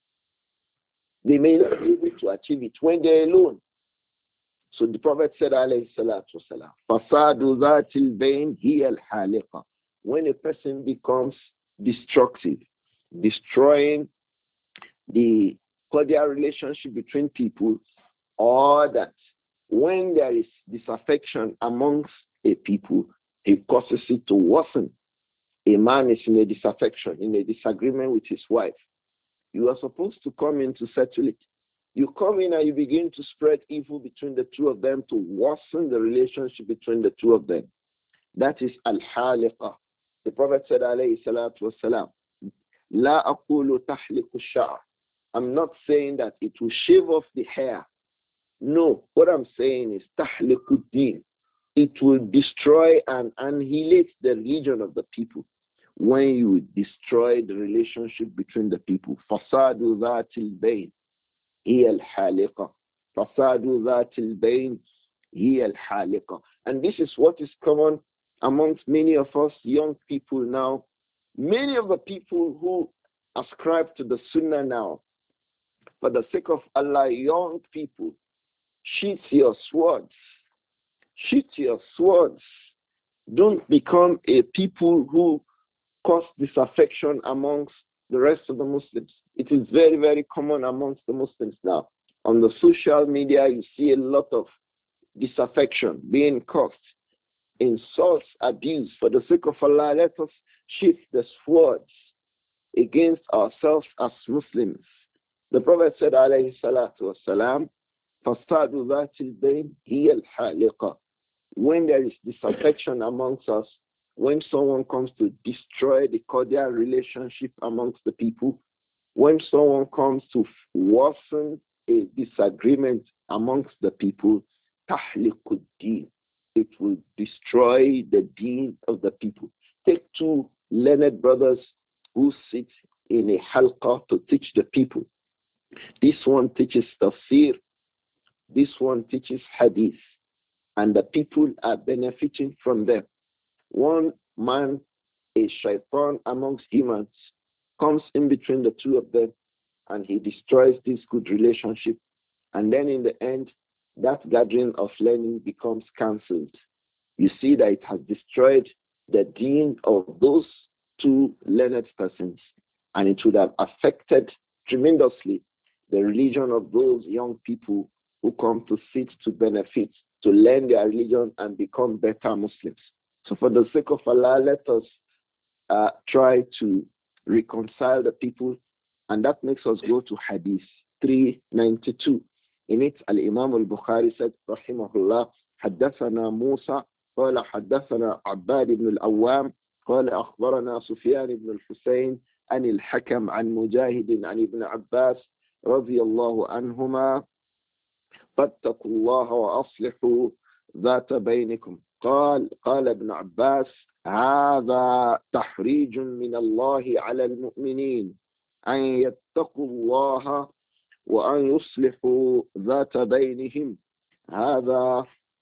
They may not be able to achieve it when they are alone. So the Prophet said, alayhi salatu wasalam, فَصَادُ ذَاتِ الْبَيْنِ هِيَ الْحَالِقَةِ. When a person becomes destructive, destroying the cordial relationship between people, or that when there is disaffection amongst a people, it causes it to worsen. A man is in a disaffection, in a disagreement with his wife. You are supposed to come in to settle it. You come in and you begin to spread evil between the two of them to worsen the relationship between the two of them. That is al-haliqa. The Prophet said, alayhi salatu wasalam, La aqulu tahliku sha'r. I'm not saying that it will shave off the hair. No, what I'm saying is tahlikuddin. It will destroy and annihilate the religion of the people when you destroy the relationship between the people. Fasadu dhatil bayn hiya al-haliqa. Fasadu dhatil bayn hiya al-haliqa. And this is what is common amongst many of us young people now. Many of the people who ascribe to the Sunnah now, for the sake of Allah, young people, sheath your swords. Sheath your swords. Don't become a people who cause disaffection amongst the rest of the Muslims. It is very, very common amongst the Muslims now. On the social media, you see a lot of disaffection being caused, insults, abuse. For the sake of Allah, let us sheath the swords against ourselves as Muslims. The Prophet said, alayhi salatu wasalam, فَصَادُ ذَاتِ الْبَيْنِ هِيَ الْحَالِقَةِ. When there is disaffection amongst us, when someone comes to destroy the cordial relationship amongst the people, when someone comes to worsen a disagreement amongst the people, tahliquddin, it will destroy the deen of the people. Take two learned brothers who sit in a halqa to teach the people. This one teaches tafsir, this one teaches hadith, and the people are benefiting from them. One man, a shaitan amongst humans, comes in between the two of them and he destroys this good relationship. And then in the end, that gathering of learning becomes cancelled. You see that it has destroyed the deen of those two learned persons, and it would have affected tremendously the religion of those young people who come to sit to benefit, to learn their religion and become better Muslims. So for the sake of Allah, let us uh, try to reconcile the people, and that makes us go to Hadith three ninety-two. In it, Al-Imam al-Bukhari said, Rahimahullah, حدثنا موسى قال حدثنا عباد بن الأوام قال أخبرنا سفيان بن الحسين عن الحكم عن مجاهد عن ابن عباس رضي الله عنهما فاتقوا الله وأصلحوا ذات بينكم قال قال ابن عباس هذا تحريج من الله على المؤمنين أن يتقوا الله وأن يصلحوا ذات بينهم هذا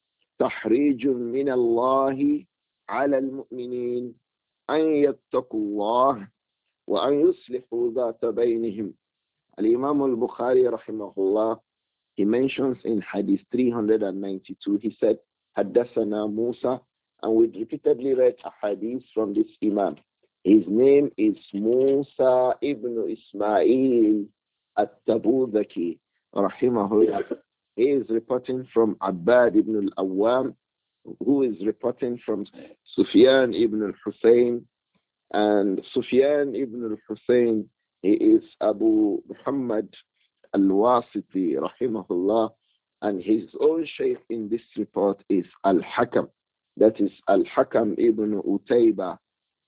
تحريج من الله على المؤمنين أن يتقوا الله وأن يصلحوا ذات بينهم. Al-Imam al-Bukhari rahimahullah, he mentions in Hadith three ninety-two, he said, Haddathana Musa, and we repeatedly read a hadith from this Imam. His name is Musa ibn Ismail at-Tabuzaki, rahimahullah. He is reporting from Abbad ibn al-Awwam, who is reporting from Sufyan ibn al-Hussein. And Sufyan ibn al-Hussein, he is Abu Muhammad al-Wasiti, rahimahullah. And his own shaykh in this report is Al-Hakam. That is Al-Hakam ibn Utayba.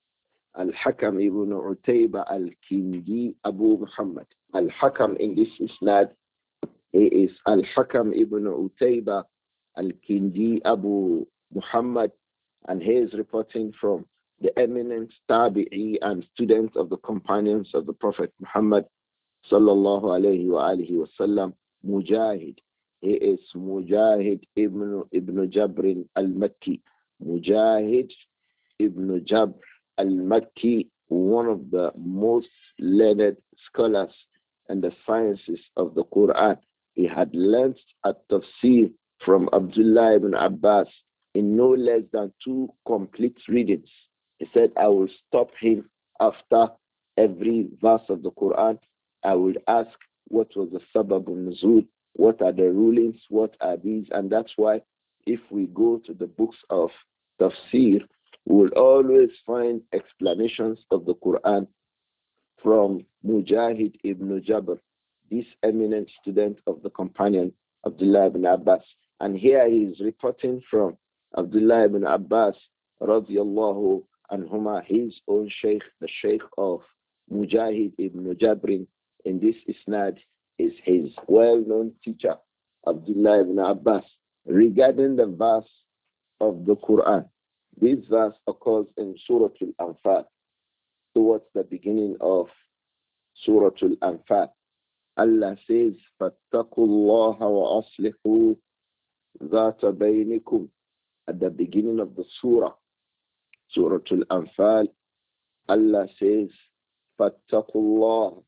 Al-Hakam ibn Utayba al-Kindi Abu Muhammad. Al-Hakam in this isnad, he is Al-Hakam ibn Utayba al-Kindi Abu Muhammad, and he is reporting from the eminent tabi'i and students of the companions of the Prophet Muhammad sallallahu alayhi wa alihi wa sallam, Mujahid. He is Mujahid ibn, ibn Jabr al-Makki. Mujahid ibn Jabr al-Makki, one of the most learned scholars in the sciences of the Quran. He had learned at tafsir from Abdullah ibn Abbas in no less than two complete readings. He said, I will stop him after every verse of the Quran. I will ask what was the sabab al-nuzul, what are the rulings, what are these, and that's why if we go to the books of tafsir, we will always find explanations of the Quran from Mujahid ibn Jabr, this eminent student of the companion Abdullah ibn Abbas. And here he is reporting from Abdullah ibn Abbas radiyallahu anhuma, his own sheikh, the sheikh of Mujahid ibn Jabrin in this isnad is his well-known teacher. Abdullah ibn Abbas regarding the verse of the Quran. This verse occurs in Surah Al-Anfal, towards the beginning of Surah Al-Anfal. Allah says, فَاتَّقُوا اللَّهَ وَأَصْلِحُوا ذَاتَ بَيْنِكُمْ. At the beginning of the surah, Surah Al-Anfal, Allah says, فَاتَّقُوا اللَّهَ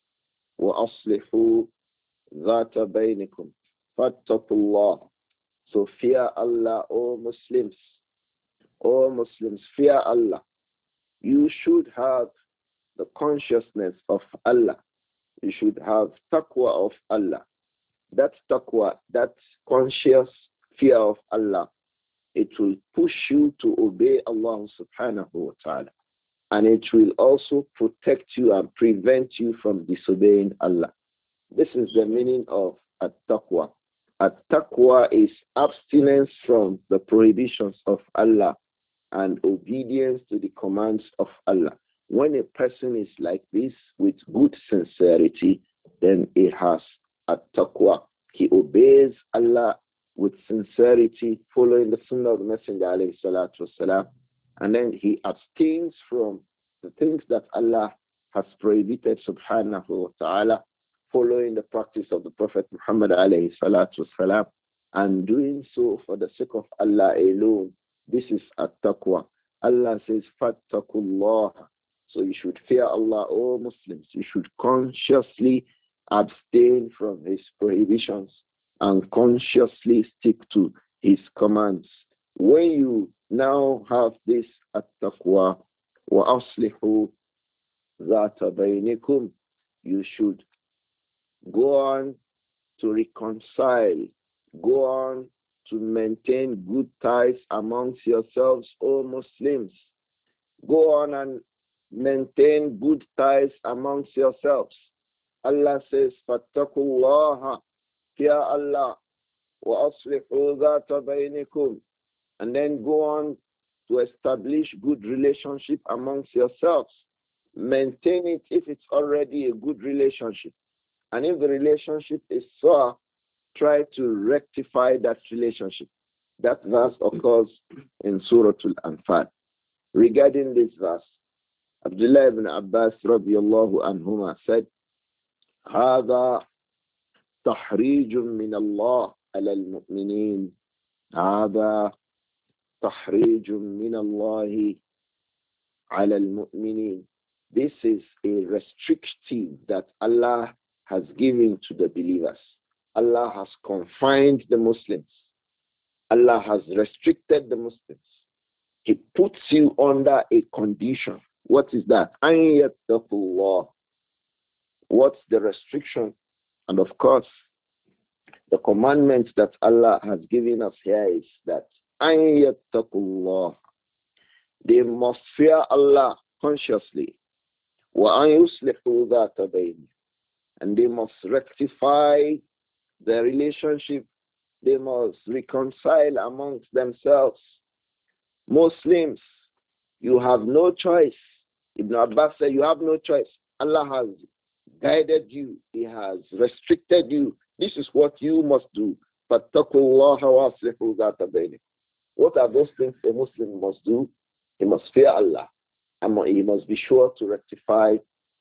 وَأَصْلِحُوا ذَاتَ بَيْنِكُمْ. فَاتَّقُوا اللَّهَ. So fear Allah, O Muslims. O Muslims, fear Allah. You should have the consciousness of Allah. You should have taqwa of Allah. That taqwa, that conscious fear of Allah, it will push you to obey Allah subhanahu wa ta'ala. And it will also protect you and prevent you from disobeying Allah. This is the meaning of at-taqwa. At-taqwa is abstinence from the prohibitions of Allah and obedience to the commands of Allah. When a person is like this with good sincerity, then he has at-taqwa. He obeys Allah with sincerity, following the sunnah of the Messenger alayhi salatu wasalam, and then he abstains from the things that Allah has prohibited subhanahu wa ta'ala, following the practice of the Prophet Muhammad alayhi salatu wasalam, and doing so for the sake of Allah alone. This is at-taqwa. Allah says, fattakullah. So you should fear Allah, O Muslims. You should consciously abstain from his prohibitions and consciously stick to his commands. When you now have this at-taqwa, wa aslihu zata baynikum, you should go on to reconcile, go on to maintain good ties amongst yourselves, O Muslims. Go on and maintain good ties amongst yourselves. Allah says, fattakullaha, fear Allah, wa aslihu zata baynikum, and then go on to establish good relationship amongst yourselves. Maintain it if it's already a good relationship. And if the relationship is sour, try to rectify that relationship. That verse occurs in Surah Al-Anfal. Regarding this verse, Abdullah ibn Abbas radiyallahu anhuma said, هذا تحريج من الله على المؤمنين. هذا تحريج من الله على المؤمنين. This is a restriction that Allah has given to the believers. Allah has confined the Muslims. Allah has restricted the Muslims. He puts you under a condition. What is that? أَن يَتَّقُوا اللَّهَ. What's the restriction? And of course, the commandment that Allah has given us here is that أَن يَتَّقُوا اللَّهَ. They must fear Allah consciously. وَأَن يُصْلِحُوا ذَاتَ بَيْنِهِمْ. And they must rectify their relationship. They must reconcile amongst themselves. Muslims, you have no choice. Ibn Abbas said, you have no choice. Allah has guided you. He has restricted you. This is what you must do. فَاتَّقُوا اللَّهَ وَأَصْلِحُوا ذَاتَ بَيْنِكُمْ. What are those things a Muslim must do? He must fear Allah. And he must be sure to rectify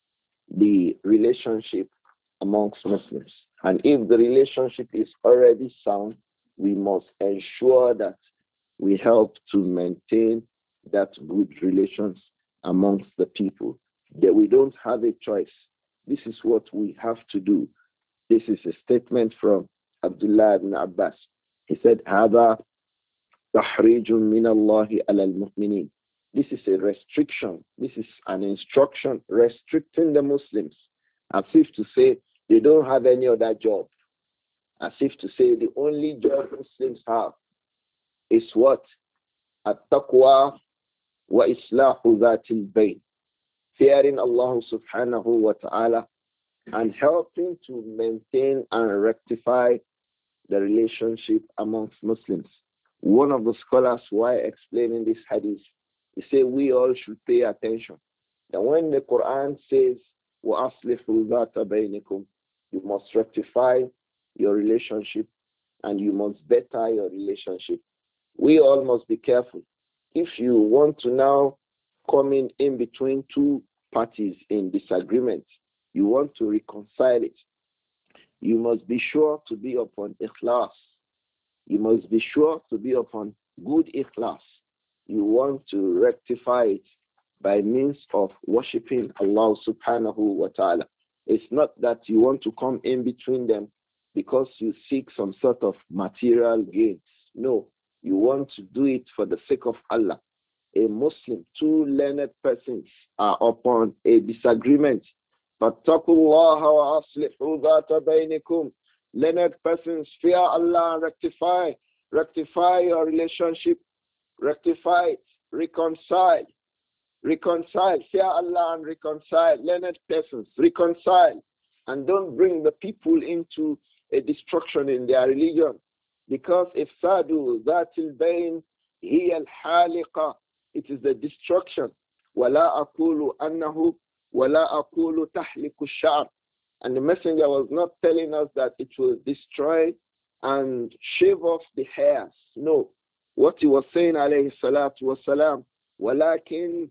the relationship amongst Muslims. And if the relationship is already sound, we must ensure that we help to maintain that good relations amongst the people. That we don't have a choice. This is what we have to do. This is a statement from Abdullah ibn Abbas. He said, هذا تحريج من الله على المؤمنين. This is a restriction. This is an instruction restricting the Muslims, as if to say they don't have any other job. As if to say the only job Muslims have is what? At-taqwa wa islahu dhatil bayn. Fearing Allah subhanahu wa ta'ala and helping to maintain and rectify the relationship amongst Muslims. One of the scholars, while explaining this hadith, he said we all should pay attention. That when the Quran says, وَأَصْلِحُوا ذَاتَ بَيْنِكُمْ, you must rectify your relationship and you must better your relationship. We all must be careful. If you want to now come in, in between two parties in disagreement, you want to reconcile it, you must be sure to be upon ikhlas. You must be sure to be upon good ikhlas. You want to rectify it by means of worshiping Allah subhanahu wa ta'ala. It's not that you want to come in between them because you seek some sort of material gains. No, you want to do it for the sake of Allah. A Muslim, two learned persons are upon a disagreement. فَاتَّقُوا اللَّهَ وَأَصْلِحُوا ذَاتَ بَيْنِكُمْ. Learned persons, fear Allah and rectify. Rectify your relationship. Rectify it. Reconcile. Reconcile. Fear Allah and reconcile. Learned persons, reconcile. And don't bring the people into a destruction in their religion. Because if sadu dhatil bayn hiya al-haliqa, it is the destruction. وَلَا أَقُولُ أَنَّهُ وَلَا أَقُولُ تَحْلِقُ الشَّعْرِ. And the messenger was not telling us that it will destroy and shave off the hairs. No. What he was saying, alayhi salatu wasalam, وَلَكِنْ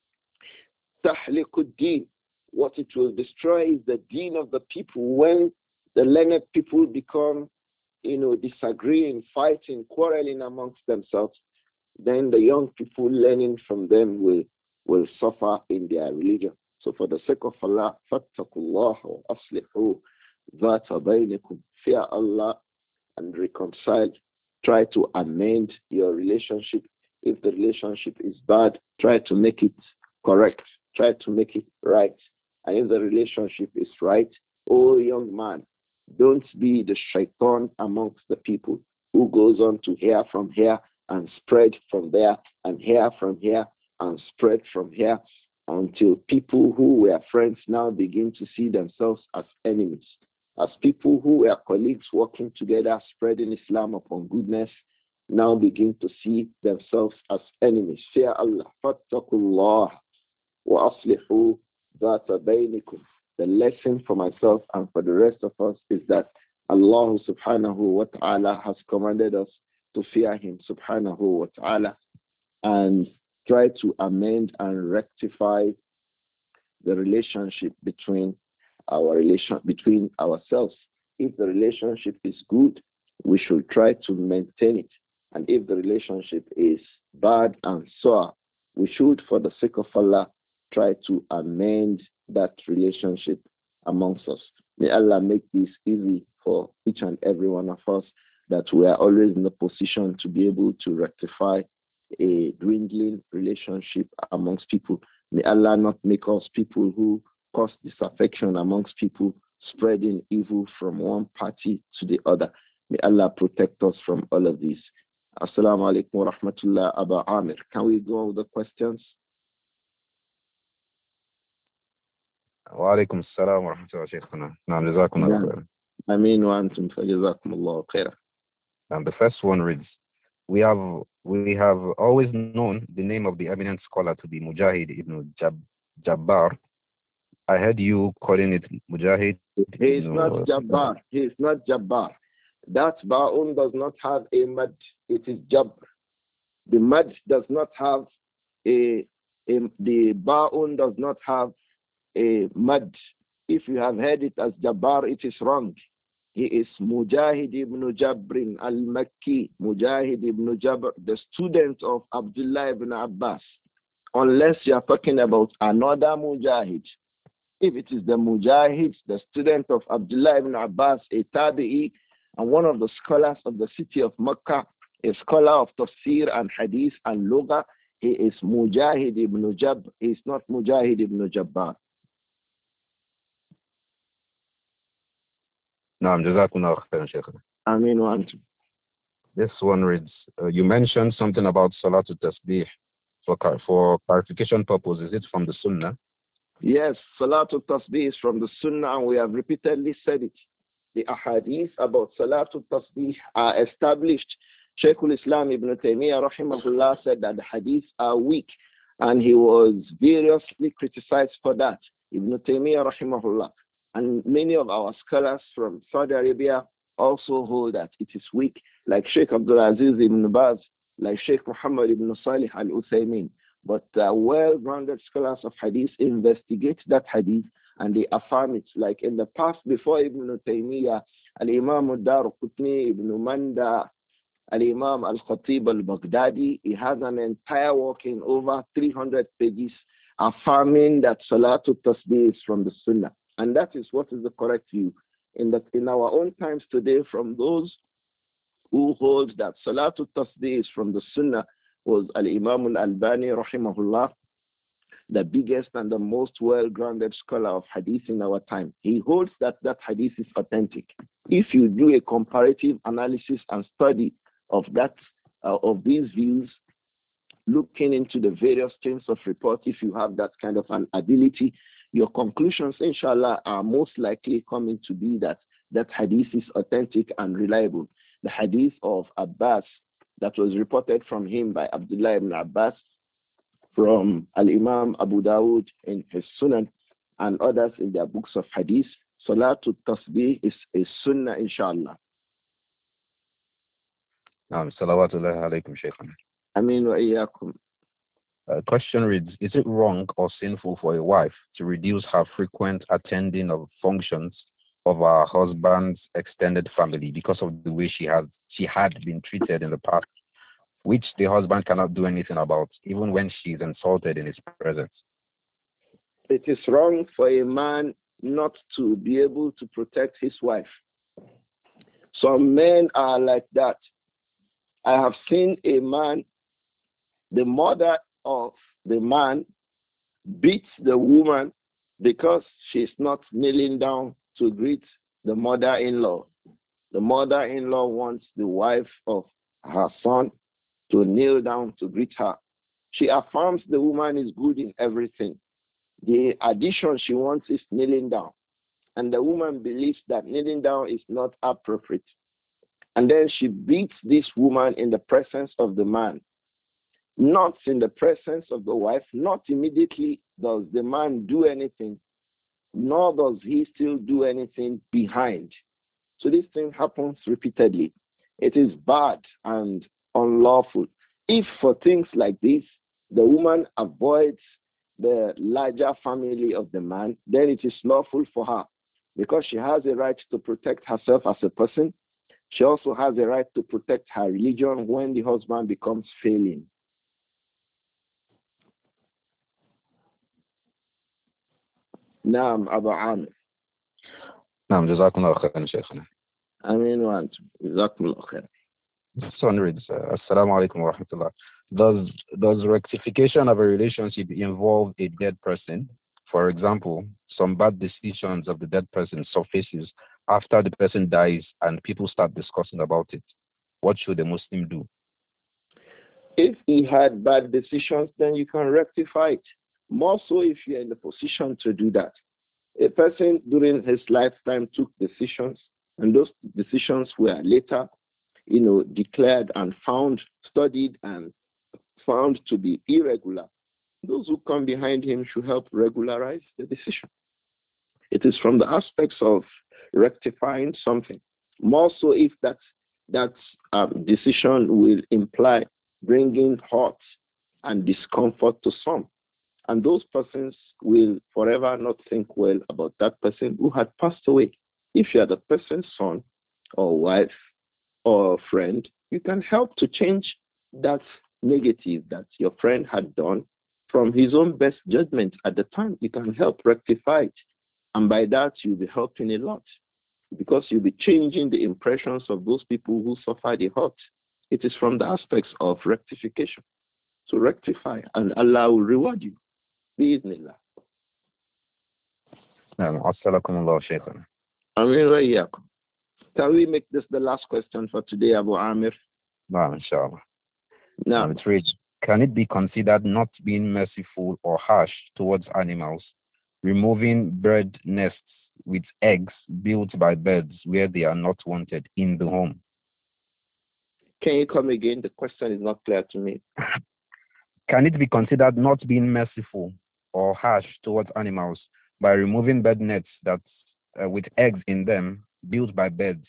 تَحْلِقُ الدِّينِ. What it will destroy is the deen of the people. When the learned people become, you know, disagreeing, fighting, quarreling amongst themselves, then the young people learning from them will, will suffer in their religion. So for the sake of Allah, فَاتَّقُوا اللَّهَ وَأَصْلِحُوا ذَاتَ بَيْنِكُمْ. Fear Allah and reconcile. Try to amend your relationship. If the relationship is bad, try to make it correct. Try to make it right. And if the relationship is right, oh young man, don't be the shaitan amongst the people who goes on to hear from here and spread from there and hear from here and spread from here until people who were friends now begin to see themselves as enemies. As people who were colleagues working together, spreading Islam upon goodness, now begin to see themselves as enemies. Fear Allah. Fattakullah wa aslihu dhata baynikum. The lesson for myself and for the rest of us is that Allah subhanahu wa ta'ala has commanded us to fear him subhanahu wa ta'ala and try to amend and rectify the relationship between our relation between ourselves. If the relationship is good, we should try to maintain it. And if the relationship is bad and sour, we should, for the sake of Allah, try to amend that relationship amongst us. May Allah make this easy for each and every one of us, that we are always in the position to be able to rectify a dwindling relationship amongst people. May Allah not make us people who cause disaffection amongst people, spreading evil from one party to the other. May Allah protect us from all of these. Assalamu alaikum wa rahmatullah. Aba Amir. Can we go with the questions? Wa alaikum assalam wa rahmatullah, Shaykhana. Naam, jazakum Allah khairan. Ameen wa antum fa jazakum Allah khairan. And the first one reads, we have we have always known the name of the eminent scholar to be Mujahid ibn Jab, Jabbar. I heard you calling it Mujahid. He is not Jabbar. He is not Jabbar. That Ba'un does not have a mad. It is Jabr. The mad does not have a, a the Ba'un does not have a mad. If you have heard it as Jabbar, it is wrong. He is Mujahid ibn Jabrin al-Makki. Mujahid ibn Jabr, the student of Abdullah ibn Abbas. Unless you are talking about another Mujahid. If it is the Mujahid, the student of Abdullah ibn Abbas, a Tabi'i, and one of the scholars of the city of Mecca, a scholar of Tafsir and Hadith and Lugha, he is Mujahid ibn Jabr. He is not Mujahid ibn Jabbar. Naam, jazakumullah khairan, Shaykhana. Ameen wa antum. This one reads, uh, you mentioned something about Salatul Tasbih. For, for clarification purpose, is it from the Sunnah? Yes, Salatul Tasbih is from the Sunnah, and we have repeatedly said it. The ahadith about Salatul Tasbih are established. Shaykhul Islam Ibn Taymiyyah rahimahullah said that the hadiths are weak, and he was variously criticized for that. Ibn Taymiyyah rahimahullah. And many of our scholars from Saudi Arabia also hold that it is weak, like Sheikh Abdul Aziz ibn Baz, like Sheikh Muhammad ibn Salih al-Uthaymin. But uh, well-grounded scholars of hadith investigate that hadith and they affirm it. Like in the past, before Ibn Taymiyyah, Al-Imam al-Darqutni, Ibn Manda, Al-Imam al-Khatib al-Baghdadi, he has an entire work in over three hundred pages affirming that Salatul Tasbih is from the Sunnah. And that is what is the correct view. In, the, in our own times today, from those who hold that Salatul Tasbih is from the Sunnah was Al-Imam al-Albani rahimahullah, the biggest and the most well-grounded scholar of hadith in our time. He holds that that hadith is authentic. If you do a comparative analysis and study of that, uh, of these views, looking into the various chains of report, if you have that kind of an ability, your conclusions, inshallah, are most likely coming to be that that hadith is authentic and reliable. The hadith of Abbas that was reported from him by Abdullah ibn Abbas, from Al-Imam Abu Dawud in his Sunan and others in their books of hadith, Salatul Tasbih is a Sunnah, inshallah. Um, Salawatullahi alaykum, Shaykhana. Ameen wa iyyakum. Uh, question reads, is it wrong or sinful for a wife to reduce her frequent attending of functions of her husband's extended family because of the way she has she had been treated in the past, which the husband cannot do anything about, even when she is insulted in his presence? It is wrong for a man not to be able to protect his wife. Some men are like that. I have seen a man, the mother of the man beats the woman because she's not kneeling down to greet the mother-in-law. The mother-in-law wants the wife of her son to kneel down to greet her. She affirms the woman is good in everything. The addition she wants is kneeling down. And the woman believes that kneeling down is not appropriate. And then she beats this woman in the presence of the man. Not in the presence of the wife. Not immediately does the man do anything, nor does he still do anything behind. So this thing happens repeatedly. It is bad and unlawful. If for things like this, the woman avoids the larger family of the man, then it is lawful for her because she has a right to protect herself as a person. She also has a right to protect her religion when the husband becomes failing. Naam, Abu Amir. Naam, Jazakumullah khairan, Shaykhana. Ameen wa antum. Jazakumullah khairan. This one reads, uh, Assalamu alaikum wa rahmatullah. Does, does rectification of a relationship involve a dead person? For example, some bad decisions of the dead person surfaces after the person dies and people start discussing about it. What should a Muslim do? If he had bad decisions, then you can rectify it. More so if you're in the position to do that. A person during his lifetime took decisions, and those decisions were later, you know, declared and found, studied and found to be irregular. Those who come behind him should help regularize the decision. It is from the aspects of rectifying something. More so if that, that um, decision will imply bringing hurt and discomfort to some. And those persons will forever not think well about that person who had passed away. If you are the person's son or wife or friend, you can help to change that negative that your friend had done from his own best judgment at the time. You can help rectify it. And by that, you'll be helping a lot because you'll be changing the impressions of those people who suffered the hurt. It is from the aspects of rectification. So rectify and Allah will reward you. Bismillah. Assalamualaikum, Shaykhana. Ameen. Can we make this the last question for today, Abu Amir? No, inshallah. No. It reads, can it be considered not being merciful or harsh towards animals, removing bird nests with eggs built by birds where they are not wanted in the home? Can you come again? The question is not clear to me. Can it be considered not being merciful or harsh towards animals by removing bird nets that uh, with eggs in them built by birds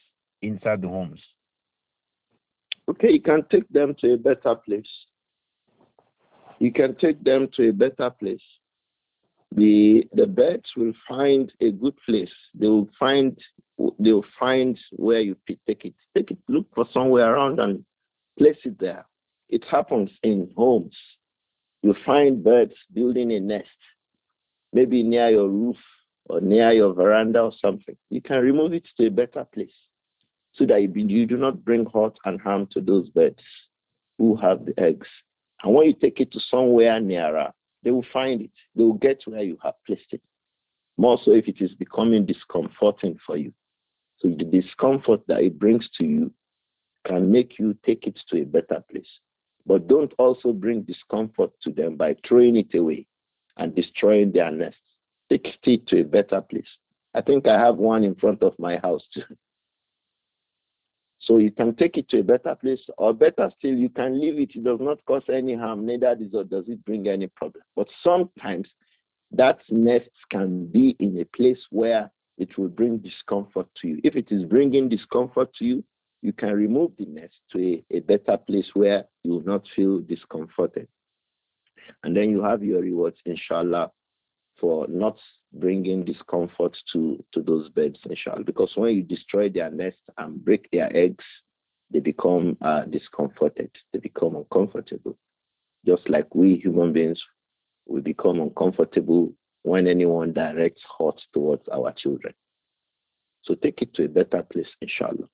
inside the homes? Okay, you can take them to a better place. You can take them to a better place. The the birds will find a good place. They will find they will find where you take it. Take it, look for somewhere around and place it there. It happens in homes. You find birds building a nest, maybe near your roof or near your veranda or something. You can remove it to a better place so that you, you do not bring hurt and harm to those birds who have the eggs. And when you take it to somewhere nearer, they will find it. They will get where you have placed it. More so if it is becoming discomforting for you. So the discomfort that it brings to you can make you take it to a better place. But don't also bring discomfort to them by throwing it away and destroying their nests. Take it to a better place. I think I have one in front of my house too. So you can take it to a better place, or better still, you can leave it. It does not cause any harm, neither does it bring any problem. But sometimes that nest can be in a place where it will bring discomfort to you. If it is bringing discomfort to you, you can remove the nest to a, a better place where you will not feel discomforted. And then you have your rewards, inshallah, for not bringing discomfort to, to those birds, inshallah. Because when you destroy their nest and break their eggs, they become uh, discomforted. They become uncomfortable. Just like we human beings, we become uncomfortable when anyone directs hurt towards our children. So take it to a better place, inshallah.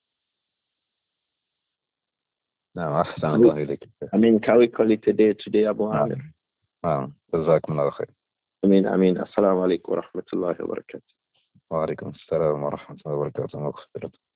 نعم أحسن الله إليك. I mean, can we call it a day today, Abu Amir? نعم جزاكم الله خير. I mean, I mean, assalamu alaikum wa rahmatullahi wa barakatuh. وعليكم السلام ورحمة الله وبركاته ومغفرته.